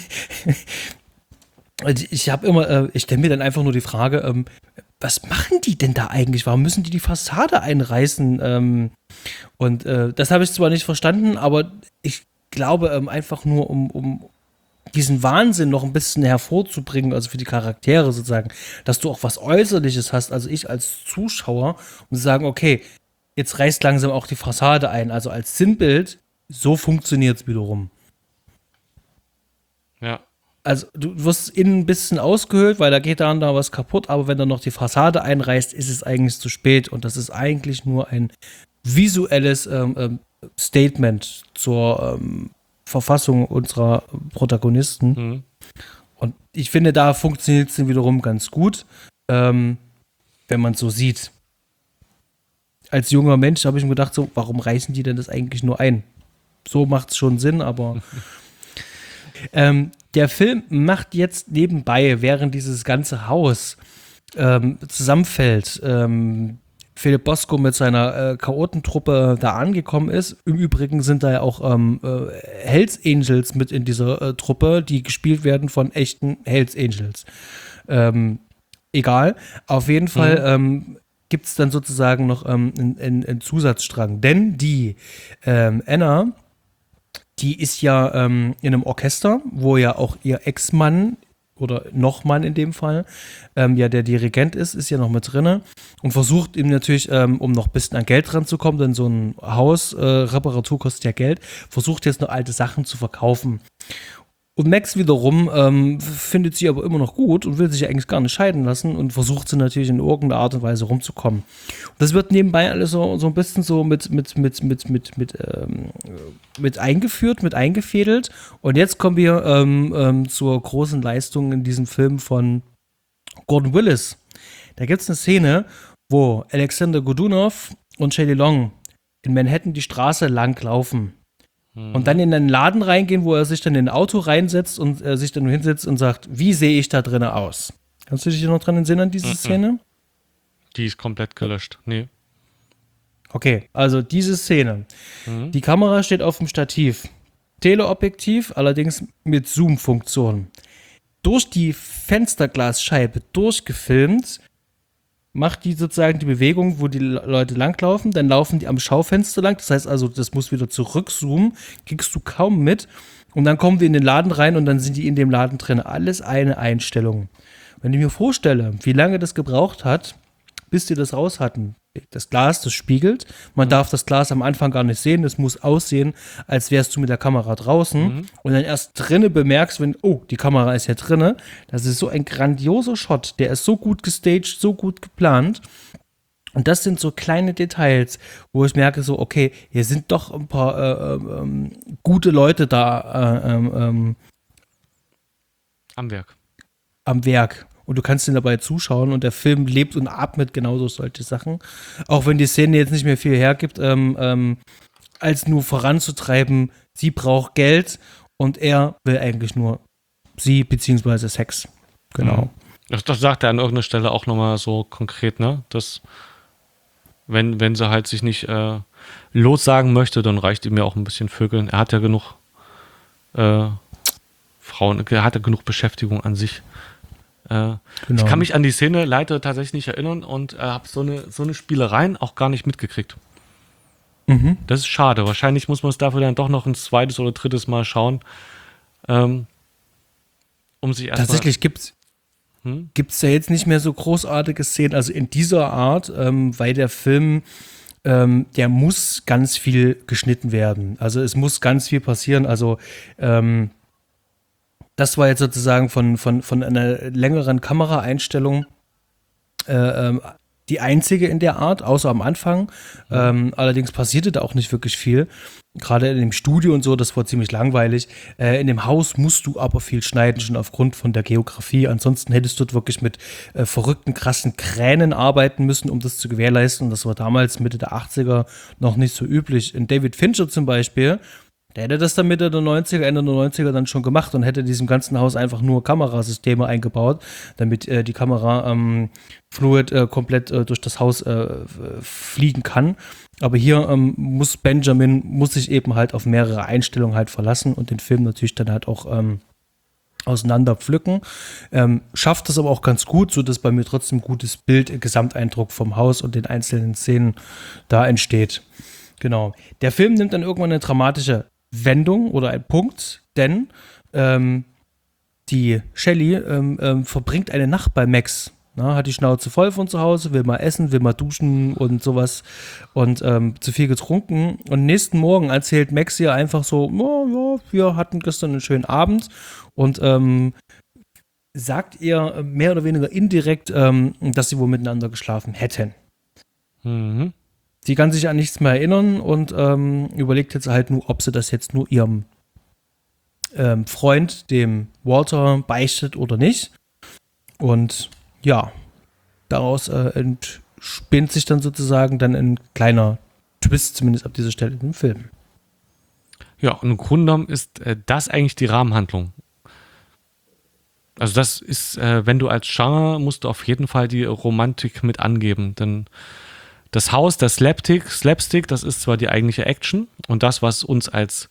stelle mir dann einfach nur die Frage, was machen die denn da eigentlich? Warum müssen die Fassade einreißen? Das habe ich zwar nicht verstanden, aber ich glaube einfach nur, um diesen Wahnsinn noch ein bisschen hervorzubringen, also für die Charaktere sozusagen, dass du auch was Äußerliches hast, also ich als Zuschauer, und sagen, okay, jetzt reißt langsam auch die Fassade ein, also als Sinnbild, so funktioniert es wiederum. Ja. Also du wirst innen ein bisschen ausgehöhlt, weil da geht da was kaputt, aber wenn dann noch die Fassade einreißt, ist es eigentlich zu spät und das ist eigentlich nur ein visuelles Statement zur Verfassung unserer Protagonisten. Und ich finde, da funktioniert es wiederum ganz gut, wenn man es so sieht. Als junger Mensch habe ich mir gedacht, so, warum reißen die denn das eigentlich nur ein? So macht es schon Sinn, aber der Film macht jetzt nebenbei, während dieses ganze Haus zusammenfällt, Philip Bosco mit seiner Chaotentruppe da angekommen ist. Im Übrigen sind da ja auch Hells Angels mit in dieser Truppe, die gespielt werden von echten Hells Angels. Egal. Auf jeden Fall gibt es dann sozusagen noch einen Zusatzstrang. Denn die Anna, die ist ja in einem Orchester, wo ja auch ihr Ex-Mann oder noch Mann in dem Fall, ja der Dirigent ist ja noch mit drinne und versucht ihm natürlich, um noch ein bisschen an Geld ranzukommen, denn so ein Haus, Reparatur kostet ja Geld, versucht jetzt noch alte Sachen zu verkaufen. Und Max wiederum findet sie aber immer noch gut und will sich eigentlich gar nicht scheiden lassen und versucht sie natürlich in irgendeiner Art und Weise rumzukommen. Und das wird nebenbei alles so ein bisschen so mit eingeführt, mit eingefädelt. Und jetzt kommen wir zur großen Leistung in diesem Film von Gordon Willis. Da gibt es eine Szene, wo Alexander Godunov und Shelley Long in Manhattan die Straße lang laufen. Und dann in einen Laden reingehen, wo er sich dann in ein Auto reinsetzt und sich dann hinsetzt und sagt, wie sehe ich da drinnen aus? Kannst du dich noch dran erinnern an diese Szene? Die ist komplett gelöscht. Nee. Okay, also diese Szene. Die Kamera steht auf dem Stativ. Teleobjektiv, allerdings mit Zoom-Funktion. Durch die Fensterglasscheibe durchgefilmt, macht die sozusagen die Bewegung, wo die Leute langlaufen, dann laufen die am Schaufenster lang, das heißt also, das muss wieder zurückzoomen, kriegst du kaum mit und dann kommen die in den Laden rein und dann sind die in dem Laden drin. Alles eine Einstellung. Wenn ich mir vorstelle, wie lange das gebraucht hat, bis die das raus hatten, das Glas, das spiegelt, man darf das Glas am Anfang gar nicht sehen, das muss aussehen, als wärst du mit der Kamera draußen und dann erst drinne bemerkst, wenn, oh, die Kamera ist ja drinne, das ist so ein grandioser Shot, der ist so gut gestaged, so gut geplant und das sind so kleine Details, wo ich merke so, okay, hier sind doch ein paar gute Leute da Am Werk. am Werk. Und du kannst ihn dabei zuschauen und der Film lebt und atmet genauso solche Sachen. Auch wenn die Szene jetzt nicht mehr viel hergibt, als nur voranzutreiben, sie braucht Geld und er will eigentlich nur sie beziehungsweise Sex. Genau. Das sagt er an irgendeiner Stelle auch nochmal so konkret, ne? Dass, wenn sie halt sich nicht lossagen möchte, dann reicht ihm ja auch ein bisschen Vögeln. Er hat ja genug Frauen, er hat ja genug Beschäftigung an sich. Genau. Ich kann mich an die Szene leider tatsächlich nicht erinnern und habe so eine Spielereien auch gar nicht mitgekriegt. Das ist schade. Wahrscheinlich muss man es dafür dann doch noch ein zweites oder drittes Mal schauen, um sich erstmal... Tatsächlich gibt's ja jetzt nicht mehr so großartige Szenen, also in dieser Art, weil der Film, der muss ganz viel geschnitten werden. Also es muss ganz viel passieren. Also das war jetzt sozusagen von einer längeren Kameraeinstellung die einzige in der Art, außer am Anfang. Allerdings passierte da auch nicht wirklich viel. Gerade in dem Studio und so, das war ziemlich langweilig. In dem Haus musst du aber viel schneiden, schon aufgrund von der Geografie. Ansonsten hättest du dort wirklich mit verrückten, krassen Kränen arbeiten müssen, um das zu gewährleisten. Und das war damals Mitte der 80er noch nicht so üblich. In David Fincher zum Beispiel, der hätte das dann Mitte der 90er, Ende der 90er dann schon gemacht und hätte diesem ganzen Haus einfach nur Kamerasysteme eingebaut, damit die Kamera fluid komplett durch das Haus fliegen kann. Aber hier muss Benjamin sich eben halt auf mehrere Einstellungen halt verlassen und den Film natürlich dann halt auch auseinander pflücken. Schafft das aber auch ganz gut, sodass bei mir trotzdem ein gutes Bild, Gesamteindruck vom Haus und den einzelnen Szenen da entsteht. Genau. Der Film nimmt dann irgendwann eine dramatische Wendung oder ein Punkt, denn die Shelley verbringt eine Nacht bei Max. Na, hat die Schnauze voll von zu Hause, will mal essen, will mal duschen und sowas und zu viel getrunken. Und nächsten Morgen erzählt Max ihr einfach so, oh, ja, wir hatten gestern einen schönen Abend und sagt ihr mehr oder weniger indirekt, dass sie wohl miteinander geschlafen hätten. Sie kann sich an nichts mehr erinnern und überlegt jetzt halt nur, ob sie das jetzt nur ihrem Freund, dem Walter, beichtet oder nicht. Und ja, daraus entspinnt sich dann sozusagen dann ein kleiner Twist, zumindest ab dieser Stelle im Film. Ja, und im Grunde genommen ist das eigentlich die Rahmenhandlung. Also das ist, wenn du als Genre musst du auf jeden Fall die Romantik mit angeben, denn das Haus, das Slapstick, das ist zwar die eigentliche Action und das, was uns als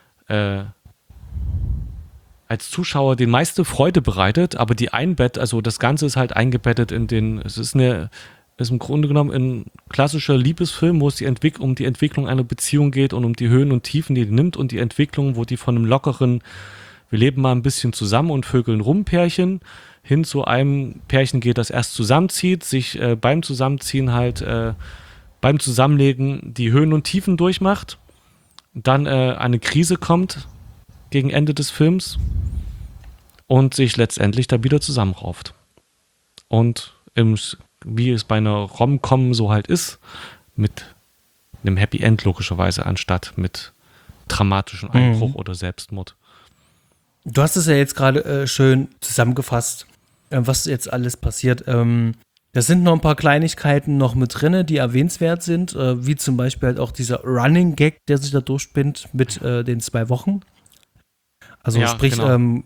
Zuschauer die meiste Freude bereitet, aber also das Ganze ist halt eingebettet ist im Grunde genommen ein klassischer Liebesfilm, wo es um die Entwicklung einer Beziehung geht und um die Höhen und Tiefen, die nimmt und die Entwicklung, wo die von einem lockeren, wir leben mal ein bisschen zusammen und vögeln rum Pärchen, hin zu einem Pärchen geht, das erst zusammenzieht, sich beim Zusammenziehen halt, beim Zusammenlegen die Höhen und Tiefen durchmacht, dann eine Krise kommt gegen Ende des Films und sich letztendlich da wieder zusammenrauft. Und wie es bei einer Rom-Com so halt ist, mit einem Happy End logischerweise, anstatt mit dramatischem Einbruch oder Selbstmord. Du hast es ja jetzt gerade schön zusammengefasst, was jetzt alles passiert. Da sind noch ein paar Kleinigkeiten noch mit drin, die erwähnenswert sind, wie zum Beispiel halt auch dieser Running Gag, der sich da durchspinnt mit den 2 Wochen. Also ja, sprich, genau.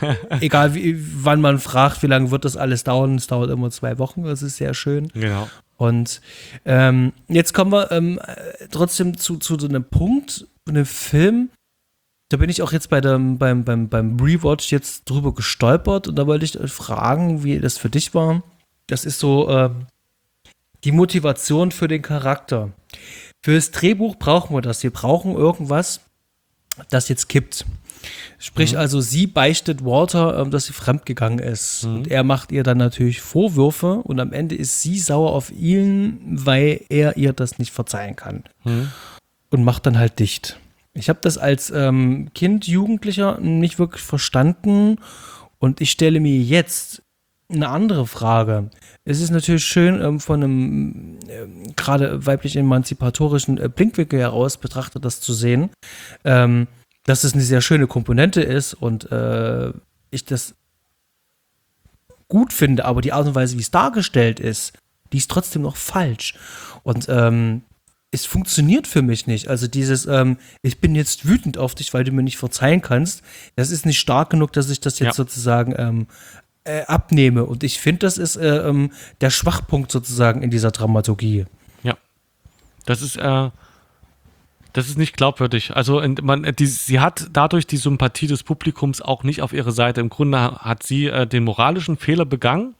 Egal wann man fragt, wie lange wird das alles dauern, es dauert immer 2 Wochen, das ist sehr schön. Genau. Und jetzt kommen wir trotzdem zu so einem Punkt, einem Film, da bin ich auch jetzt beim Rewatch jetzt drüber gestolpert und da wollte ich euch fragen, wie das für dich war. Das ist so die Motivation für den Charakter. Für das Drehbuch brauchen wir das. Wir brauchen irgendwas, das jetzt kippt. Sprich also, sie beichtet Walter, dass sie fremdgegangen ist. Und er macht ihr dann natürlich Vorwürfe und am Ende ist sie sauer auf ihn, weil er ihr das nicht verzeihen kann. Und macht dann halt dicht. Ich habe das als Kind, Jugendlicher nicht wirklich verstanden und ich stelle mir jetzt eine andere Frage. Es ist natürlich schön, von einem gerade weiblich emanzipatorischen Blickwinkel heraus betrachtet, das zu sehen, dass es eine sehr schöne Komponente ist und ich das gut finde, aber die Art und Weise, wie es dargestellt ist, die ist trotzdem noch falsch. Und es funktioniert für mich nicht. Also dieses, ich bin jetzt wütend auf dich, weil du mir nicht verzeihen kannst, das ist nicht stark genug, dass ich das jetzt sozusagen abnehme. Und ich finde, das ist der Schwachpunkt sozusagen in dieser Dramaturgie. Ja, das ist nicht glaubwürdig. Also sie hat dadurch die Sympathie des Publikums auch nicht auf ihre Seite. Im Grunde hat sie den moralischen Fehler begangen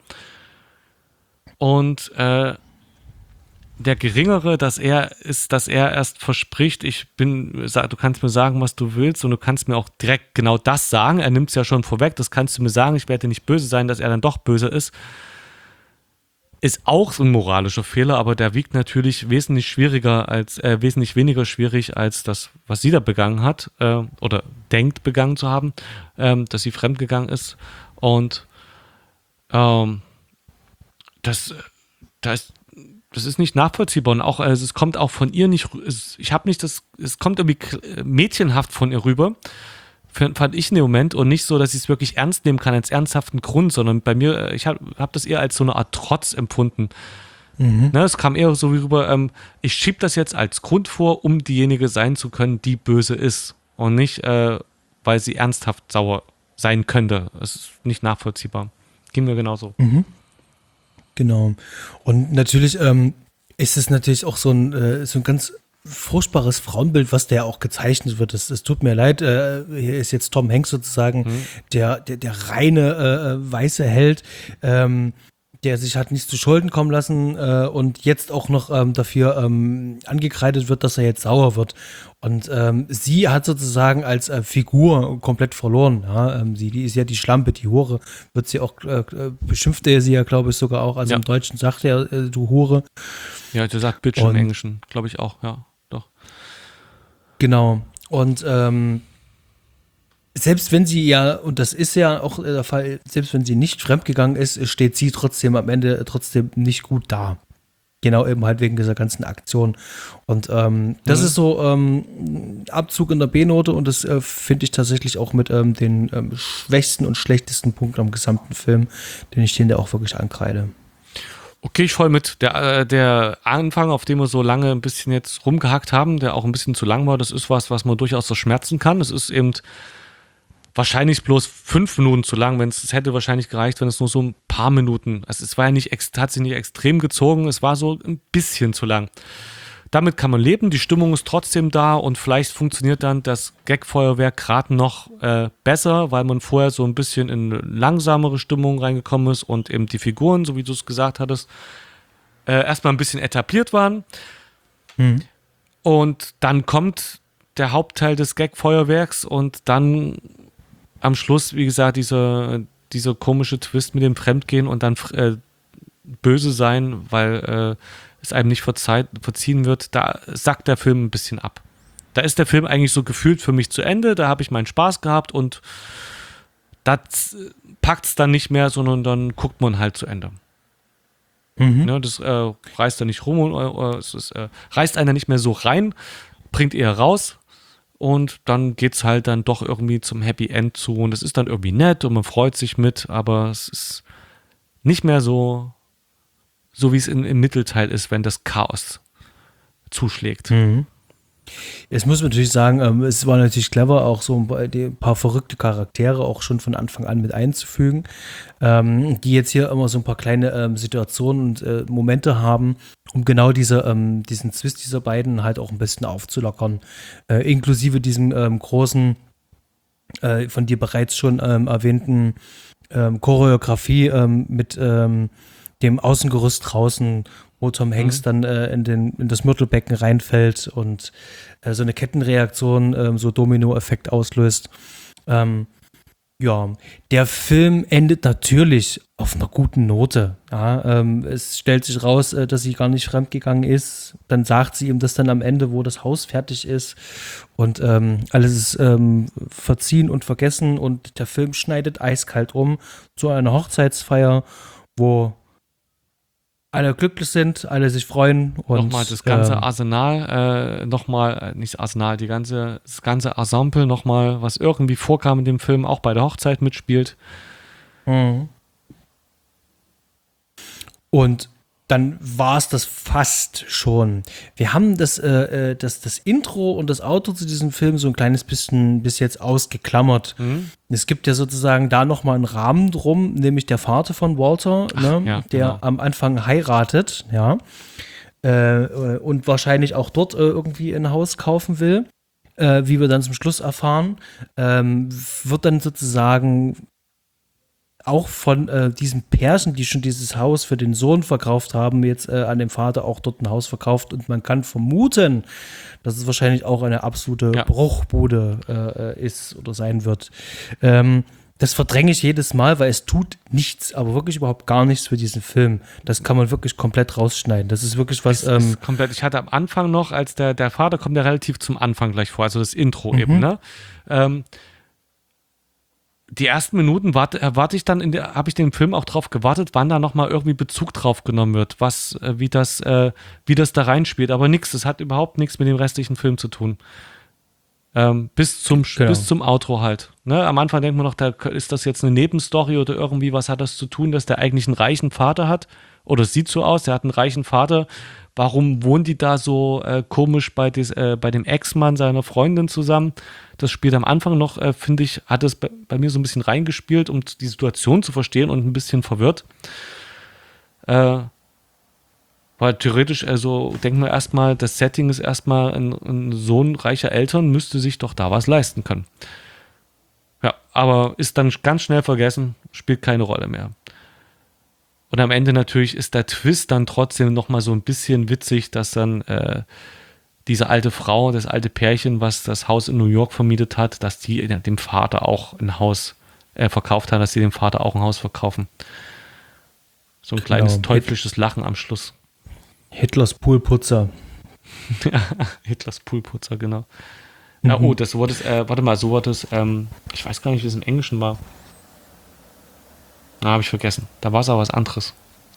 und der Geringere, dass er erst verspricht, du kannst mir sagen, was du willst und du kannst mir auch direkt genau das sagen. Er nimmt es ja schon vorweg, das kannst du mir sagen, ich werde nicht böse sein, dass er dann doch böse ist auch so ein moralischer Fehler, aber der wiegt natürlich wesentlich weniger schwierig als das, was sie da begangen hat oder denkt begangen zu haben, dass sie fremdgegangen ist und das ist nicht nachvollziehbar und auch es kommt auch von ihr nicht, es kommt irgendwie mädchenhaft von ihr rüber, fand ich in dem Moment und nicht so, dass ich es wirklich ernst nehmen kann als ernsthaften Grund, sondern bei mir, ich hab das eher als so eine Art Trotz empfunden. Ne, es kam eher so wie rüber, ich schieb das jetzt als Grund vor, um diejenige sein zu können, die böse ist und nicht, weil sie ernsthaft sauer sein könnte. Es ist nicht nachvollziehbar. Ging mir genauso. Genau. Und natürlich ist es natürlich auch so ein ganz furchtbares Frauenbild, was der auch gezeichnet wird. Es tut mir leid, hier ist jetzt Tom Hanks sozusagen der reine weiße Held, der sich hat nichts zu Schulden kommen lassen und jetzt auch noch dafür angekreidet wird, dass er jetzt sauer wird. Und sie hat sozusagen als Figur komplett verloren. Ja? Die ist ja die Schlampe, die Hure, wird sie auch, beschimpft er sie ja, glaube ich, sogar auch. Also im Deutschen sagt er, du Hure. Ja, der sagt Bitch im Englischen, glaube ich auch, ja, doch. Genau. Und selbst wenn sie ja, und das ist ja auch der Fall, selbst wenn sie nicht fremdgegangen ist, steht sie trotzdem am Ende nicht gut da. Genau, eben halt wegen dieser ganzen Aktion. Und das ist so Abzug in der B-Note und das finde ich tatsächlich auch mit den schwächsten und schlechtesten Punkt am gesamten Film, den ich denen da auch wirklich ankreide. Okay, ich voll mit. Der Anfang, auf dem wir so lange ein bisschen jetzt rumgehackt haben, der auch ein bisschen zu lang war, das ist was man durchaus verschmerzen kann. Das ist eben wahrscheinlich bloß 5 Minuten zu lang, es hätte wahrscheinlich gereicht, wenn es nur so ein paar Minuten, also es war ja nicht, hat sich nicht extrem gezogen, es war so ein bisschen zu lang. Damit kann man leben, die Stimmung ist trotzdem da und vielleicht funktioniert dann das Gag-Feuerwerk gerade noch besser, weil man vorher so ein bisschen in langsamere Stimmung reingekommen ist und eben die Figuren, so wie du es gesagt hattest, erstmal ein bisschen etabliert waren. Und dann kommt der Hauptteil des Gag-Feuerwerks und dann am Schluss, wie gesagt, dieser komische Twist mit dem Fremdgehen und dann böse sein, weil es einem nicht verziehen wird, da sackt der Film ein bisschen ab. Da ist der Film eigentlich so gefühlt für mich zu Ende, da habe ich meinen Spaß gehabt und das packt es dann nicht mehr, sondern dann guckt man halt zu Ende. Ne, das reißt da nicht rum, reißt einer nicht mehr so rein, bringt eher raus. Und dann geht's halt dann doch irgendwie zum Happy End zu und es ist dann irgendwie nett und man freut sich mit, aber es ist nicht mehr so wie es im Mittelteil ist, wenn das Chaos zuschlägt. Jetzt muss man natürlich sagen, es war natürlich clever, auch so ein paar verrückte Charaktere auch schon von Anfang an mit einzufügen, die jetzt hier immer so ein paar kleine Situationen und Momente haben, um genau diesen Zwist dieser beiden halt auch ein bisschen aufzulockern. Inklusive diesem großen, von dir bereits schon erwähnten Choreografie mit dem Außengerüst draußen, wo Tom Hanks dann in das Myrtelbecken reinfällt und so eine Kettenreaktion, so Dominoeffekt auslöst. Ja, der Film endet natürlich auf einer guten Note. Ja, es stellt sich raus, dass sie gar nicht fremdgegangen ist. Dann sagt sie ihm das dann am Ende, wo das Haus fertig ist. Und alles ist verziehen und vergessen. Und der Film schneidet eiskalt um zu einer Hochzeitsfeier, wo alle glücklich sind, alle sich freuen. Und Nochmal das ganze Arsenal, nicht Arsenal, das ganze Ensemble nochmal, was irgendwie vorkam in dem Film, auch bei der Hochzeit mitspielt. Und dann war es das fast schon. Wir haben das Intro und das Outro zu diesem Film so ein kleines bisschen bis jetzt ausgeklammert. Es gibt ja sozusagen da nochmal einen Rahmen drum, nämlich der Vater von Walter, ja, der genau. am Anfang heiratet, ja, und wahrscheinlich auch dort irgendwie ein Haus kaufen will, wie wir dann zum Schluss erfahren, wird dann sozusagen auch von diesen Pärchen, die schon dieses Haus für den Sohn verkauft haben, jetzt an den Vater auch dort ein Haus verkauft. Und man kann vermuten, dass es wahrscheinlich auch eine absolute Bruchbude ist oder sein wird. Das verdränge ich jedes Mal, weil es tut nichts, aber wirklich überhaupt gar nichts für diesen Film. Das kann man wirklich komplett rausschneiden. Das ist wirklich was. Ist komplett, ich hatte am Anfang noch, als der Vater kommt ja relativ zum Anfang gleich vor, also das Intro eben, ne? Die ersten Minuten habe ich den Film auch drauf gewartet, wann da nochmal irgendwie Bezug drauf genommen wird, wie das da reinspielt. Aber nichts, das hat überhaupt nichts mit dem restlichen Film zu tun. Bis zum Outro halt. Ne? Am Anfang denkt man noch, ist das jetzt eine Nebenstory oder irgendwie, was hat das zu tun, dass der eigentlich einen reichen Vater hat? Oder es sieht so aus, der hat einen reichen Vater. Warum wohnen die da so komisch bei dem Ex-Mann seiner Freundin zusammen? Das spielt am Anfang noch, finde ich, hat es bei mir so ein bisschen reingespielt, um die Situation zu verstehen und ein bisschen verwirrt. Weil theoretisch, also denken wir erstmal, das Setting ist erstmal ein Sohn reicher Eltern, müsste sich doch da was leisten können. Ja, aber ist dann ganz schnell vergessen, spielt keine Rolle mehr. Und am Ende natürlich ist der Twist dann trotzdem nochmal so ein bisschen witzig, dass dann diese alte Frau, das alte Pärchen, was das Haus in New York vermietet hat, dass die dem Vater auch ein Haus verkauft haben, dass sie dem Vater auch ein Haus verkaufen. So ein kleines teuflisches Lachen am Schluss. Hitlers Poolputzer. Ja, Hitlers Poolputzer, genau. Ja, das wurde es, warte mal, so wurde es, ich weiß gar nicht, wie es im Englischen war. Habe ich vergessen. Da war es aber was anderes.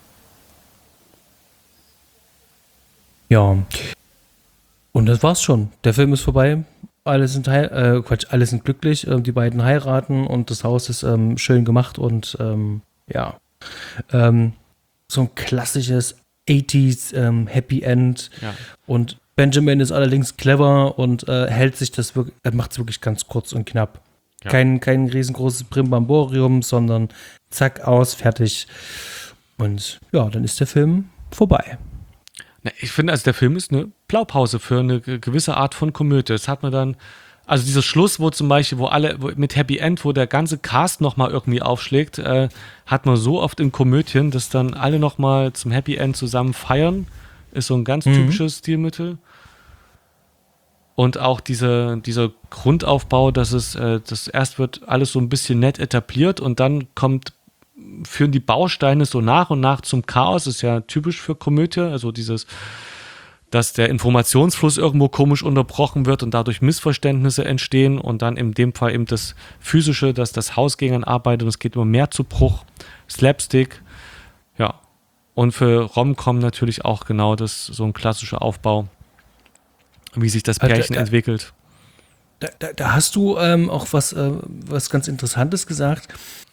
Ja. Und das war's schon. Der Film ist vorbei. Alle sind alle sind glücklich. Die beiden heiraten und das Haus ist schön gemacht und ja. So ein klassisches 80s Happy End. Ja. Und Benjamin ist allerdings clever und hält sich das wirklich, macht es wirklich ganz kurz und knapp. Ja. Kein riesengroßes Brimbamborium, sondern zack, aus, fertig. Und ja, dann ist der Film vorbei. Ich finde, also der Film ist eine Blaupause für eine gewisse Art von Komödie. Das hat man dann, also dieser Schluss, wo zum Beispiel, mit Happy End, wo der ganze Cast nochmal irgendwie aufschlägt, hat man so oft in Komödien, dass dann alle nochmal zum Happy End zusammen feiern. Ist so ein ganz typisches Stilmittel. Und auch dieser Grundaufbau, dass das erst wird alles so ein bisschen nett etabliert und dann führen die Bausteine so nach und nach zum Chaos. Das ist ja typisch für Komödie, also dass der Informationsfluss irgendwo komisch unterbrochen wird und dadurch Missverständnisse entstehen und dann in dem Fall eben das Physische, dass das Haus gegen einen arbeitet und es geht immer mehr zu Bruch, Slapstick, ja. Und für Rom-Com natürlich auch genau so ein klassischer Aufbau, wie sich das Pärchen entwickelt. Da hast du auch was ganz Interessantes gesagt.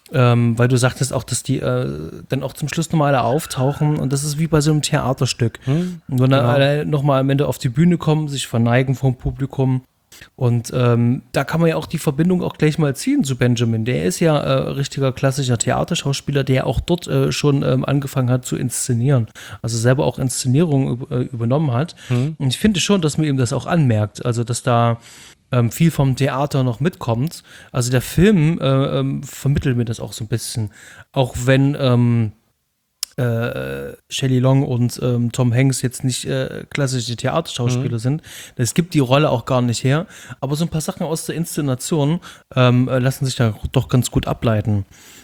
weil du sagtest auch, dass die dann auch zum Schluss nochmal alle auftauchen und das ist wie bei so einem Theaterstück. Und wenn dann alle nochmal am Ende auf die Bühne kommen, sich verneigen vom Publikum und da kann man ja auch die Verbindung auch gleich mal ziehen zu Benjamin. Der ist ja richtiger klassischer Theaterschauspieler, der auch dort schon angefangen hat zu inszenieren. Also selber auch Inszenierungen übernommen hat. Und ich finde schon, dass man ihm das auch anmerkt. Also dass da viel vom Theater noch mitkommt. Also der Film vermittelt mir das auch so ein bisschen. Auch wenn Shelley Long und Tom Hanks jetzt nicht klassische Theaterschauspieler sind. Das gibt die Rolle auch gar nicht her. Aber so ein paar Sachen aus der Inszenation lassen sich da doch ganz gut ableiten.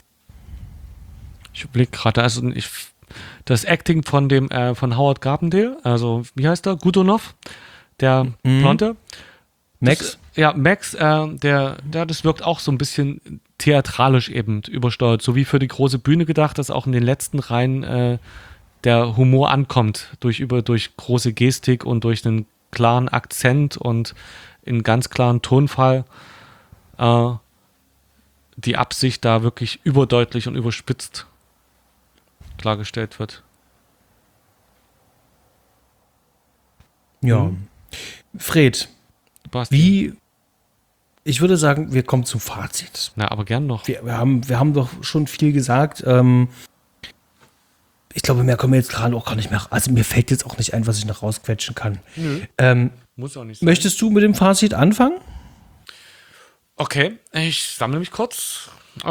Ich überlege gerade, also das Acting von Howard Carpendale, also wie heißt er? Godunov, der Blonde. Max? Max, das wirkt auch so ein bisschen theatralisch eben übersteuert, so wie für die große Bühne gedacht, dass auch in den letzten Reihen der Humor ankommt, durch große Gestik und durch einen klaren Akzent und einen ganz klaren Tonfall die Absicht da wirklich überdeutlich und überspitzt klargestellt wird. Ja. Fred, ich würde sagen, wir kommen zum Fazit. Na, aber gern noch. Wir haben doch schon viel gesagt. Ich glaube, mehr können wir jetzt gerade auch gar nicht mehr. Also mir fällt jetzt auch nicht ein, was ich noch rausquetschen kann. Muss auch nicht sein. Möchtest du mit dem Fazit anfangen? Okay, ich sammle mich kurz.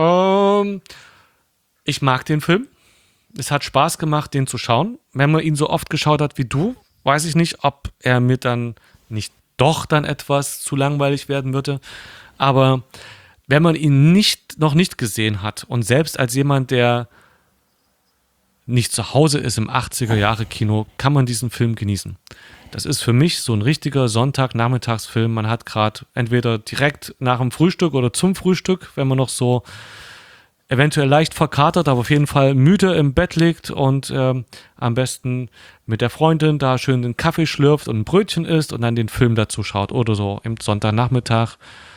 Ich mag den Film. Es hat Spaß gemacht, den zu schauen. Wenn man ihn so oft geschaut hat wie du, weiß ich nicht, ob er mir dann nicht doch dann etwas zu langweilig werden würde. Aber wenn man ihn noch nicht gesehen hat und selbst als jemand, der nicht zu Hause ist im 80er-Jahre-Kino, kann man diesen Film genießen. Das ist für mich so ein richtiger Sonntagnachmittagsfilm. Man hat gerade entweder direkt nach dem Frühstück oder zum Frühstück, wenn man noch so eventuell leicht verkatert, aber auf jeden Fall müde im Bett liegt und am besten mit der Freundin da schön den Kaffee schlürft und ein Brötchen isst und dann den Film dazu schaut oder so im Sonntagnachmittag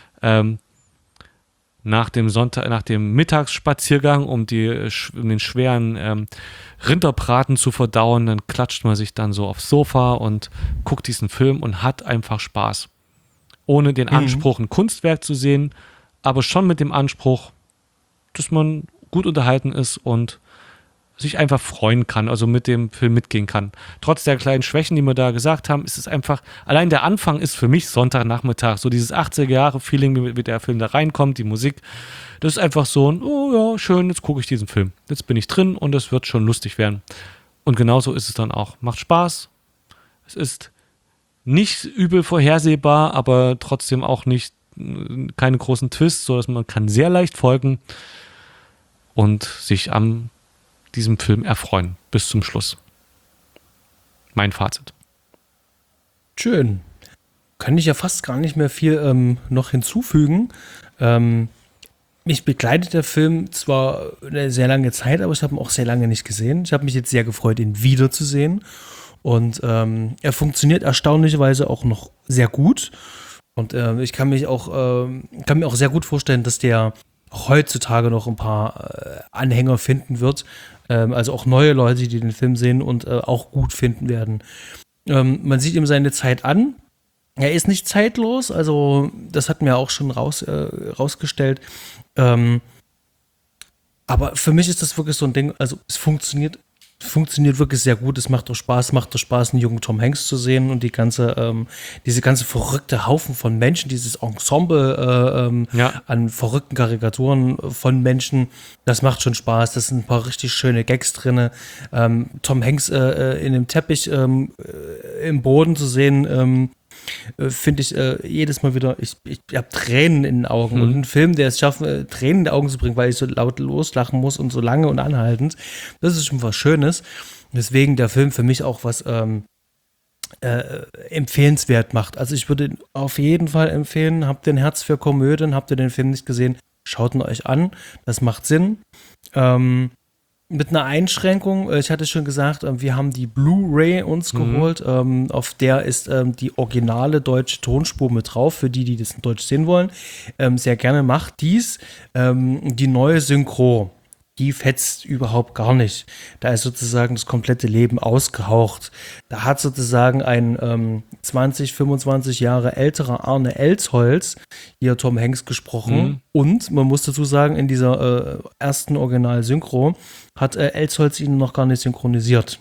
nach dem Mittagsspaziergang, um den schweren Rinderbraten zu verdauen, dann klatscht man sich dann so aufs Sofa und guckt diesen Film und hat einfach Spaß. Ohne den Anspruch, ein Kunstwerk zu sehen, aber schon mit dem Anspruch, dass man gut unterhalten ist und sich einfach freuen kann, also mit dem Film mitgehen kann. Trotz der kleinen Schwächen, die wir da gesagt haben, ist es einfach, allein der Anfang ist für mich Sonntagnachmittag, so dieses 80er-Jahre-Feeling, wie der Film da reinkommt, die Musik, das ist einfach so ein, oh ja, schön, jetzt gucke ich diesen Film. Jetzt bin ich drin und es wird schon lustig werden. Und genauso ist es dann auch. Macht Spaß. Es ist nicht übel vorhersehbar, aber trotzdem auch nicht keine großen Twists, sodass man kann sehr leicht folgen und sich an diesem Film erfreuen bis zum Schluss. Mein Fazit. Schön. Kann ich ja fast gar nicht mehr viel noch hinzufügen. Mich begleitet der Film zwar eine sehr lange Zeit, aber ich habe ihn auch sehr lange nicht gesehen. Ich habe mich jetzt sehr gefreut, ihn wiederzusehen. Und er funktioniert erstaunlicherweise auch noch sehr gut. Und ich kann mir auch sehr gut vorstellen, dass der auch heutzutage noch ein paar Anhänger finden wird. Also auch neue Leute, die den Film sehen und auch gut finden werden. Man sieht ihm seine Zeit an. Er ist nicht zeitlos, also das hatten wir auch schon rausgestellt. Aber für mich ist das wirklich so ein Ding, also es funktioniert wirklich sehr gut. Es macht doch Spaß, einen jungen Tom Hanks zu sehen und diese ganze verrückte Haufen von Menschen, dieses Ensemble an verrückten Karikaturen von Menschen, das macht schon Spaß. Das sind ein paar richtig schöne Gags drin. Tom Hanks in dem Teppich im Boden zu sehen, finde ich jedes Mal wieder, ich habe Tränen in den Augen. Und ein Film, der es schafft, Tränen in die Augen zu bringen, weil ich so laut loslachen muss und so lange und anhaltend, das ist schon was Schönes. Deswegen der Film für mich auch was empfehlenswert macht. Also ich würde ihn auf jeden Fall empfehlen, habt ihr ein Herz für Komödien, habt ihr den Film nicht gesehen, schaut ihn euch an, das macht Sinn. Mit einer Einschränkung, ich hatte schon gesagt, wir haben die Blu-ray uns geholt, auf der ist die originale deutsche Tonspur mit drauf, für die, die das in Deutsch sehen wollen. Sehr gerne macht dies. Die neue Synchro, die fetzt überhaupt gar nicht. Da ist sozusagen das komplette Leben ausgehaucht. Da hat sozusagen ein 20, 25 Jahre älterer Arne Elsholz hier Tom Hanks gesprochen. Und man muss dazu sagen, in dieser ersten Original-Synchro hat Elsholz ihn noch gar nicht synchronisiert.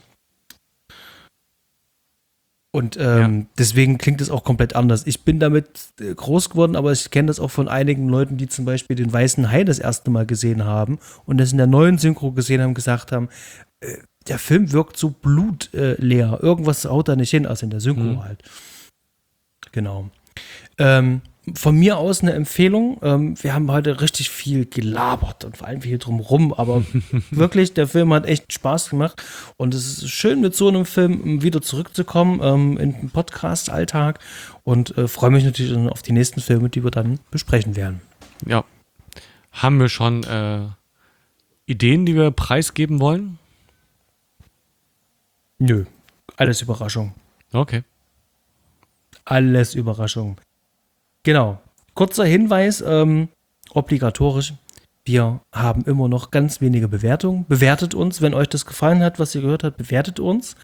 Und deswegen klingt es auch komplett anders. Ich bin damit groß geworden, aber ich kenne das auch von einigen Leuten, die zum Beispiel den Weißen Hai das erste Mal gesehen haben und das in der neuen Synchro gesehen haben, gesagt haben, der Film wirkt so blutleer. Irgendwas haut da nicht hin, also in der Synchro halt. Genau. Von mir aus eine Empfehlung. Wir haben heute richtig viel gelabert und vor allem viel drumherum, aber wirklich, der Film hat echt Spaß gemacht und es ist schön, mit so einem Film wieder zurückzukommen in den Podcast-Alltag und freue mich natürlich auf die nächsten Filme, die wir dann besprechen werden. Ja. Haben wir schon Ideen, die wir preisgeben wollen? Nö, alles Überraschung. Okay. Alles Überraschung. Genau. Kurzer Hinweis, obligatorisch. Wir haben immer noch ganz wenige Bewertungen. Bewertet uns, wenn euch das gefallen hat, was ihr gehört habt, bewertet uns.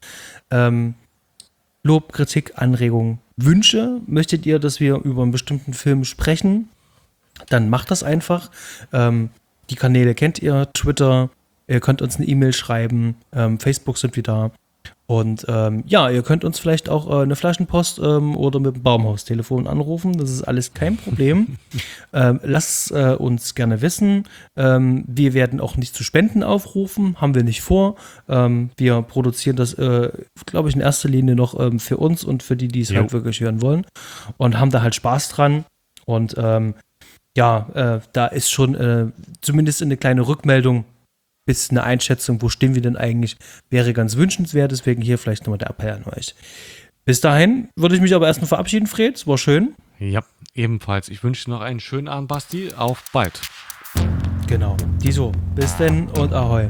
Lob, Kritik, Anregungen, Wünsche. Möchtet ihr, dass wir über einen bestimmten Film sprechen? Dann macht das einfach. Die Kanäle kennt ihr, Twitter, ihr könnt uns eine E-Mail schreiben, Facebook sind wir da. Und ihr könnt uns vielleicht auch eine Flaschenpost oder mit dem Baumhaustelefon anrufen. Das ist alles kein Problem. Lasst uns gerne wissen. Wir werden auch nicht zu Spenden aufrufen. Haben wir nicht vor. Wir produzieren das, glaube ich, in erster Linie noch für uns und für die, die es halt wirklich hören wollen. Und haben da halt Spaß dran. Und da ist schon zumindest eine kleine Rückmeldung bis eine Einschätzung, wo stehen wir denn eigentlich, wäre ganz wünschenswert. Deswegen hier vielleicht nochmal der Appell an euch. Bis dahin würde ich mich aber erstmal verabschieden, Fred. Es war schön. Ja, ebenfalls. Ich wünsche dir noch einen schönen Abend, Basti. Auf bald. Genau. Diso. Bis denn und ahoi.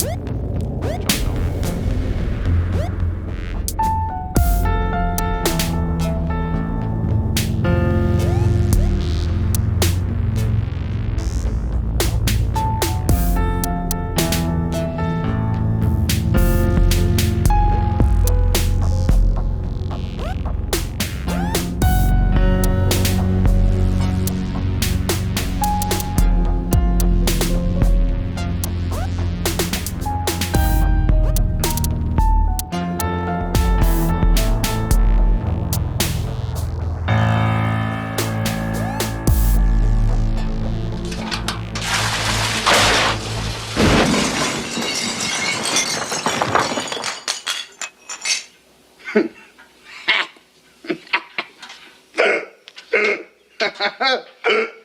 Ha ha ha!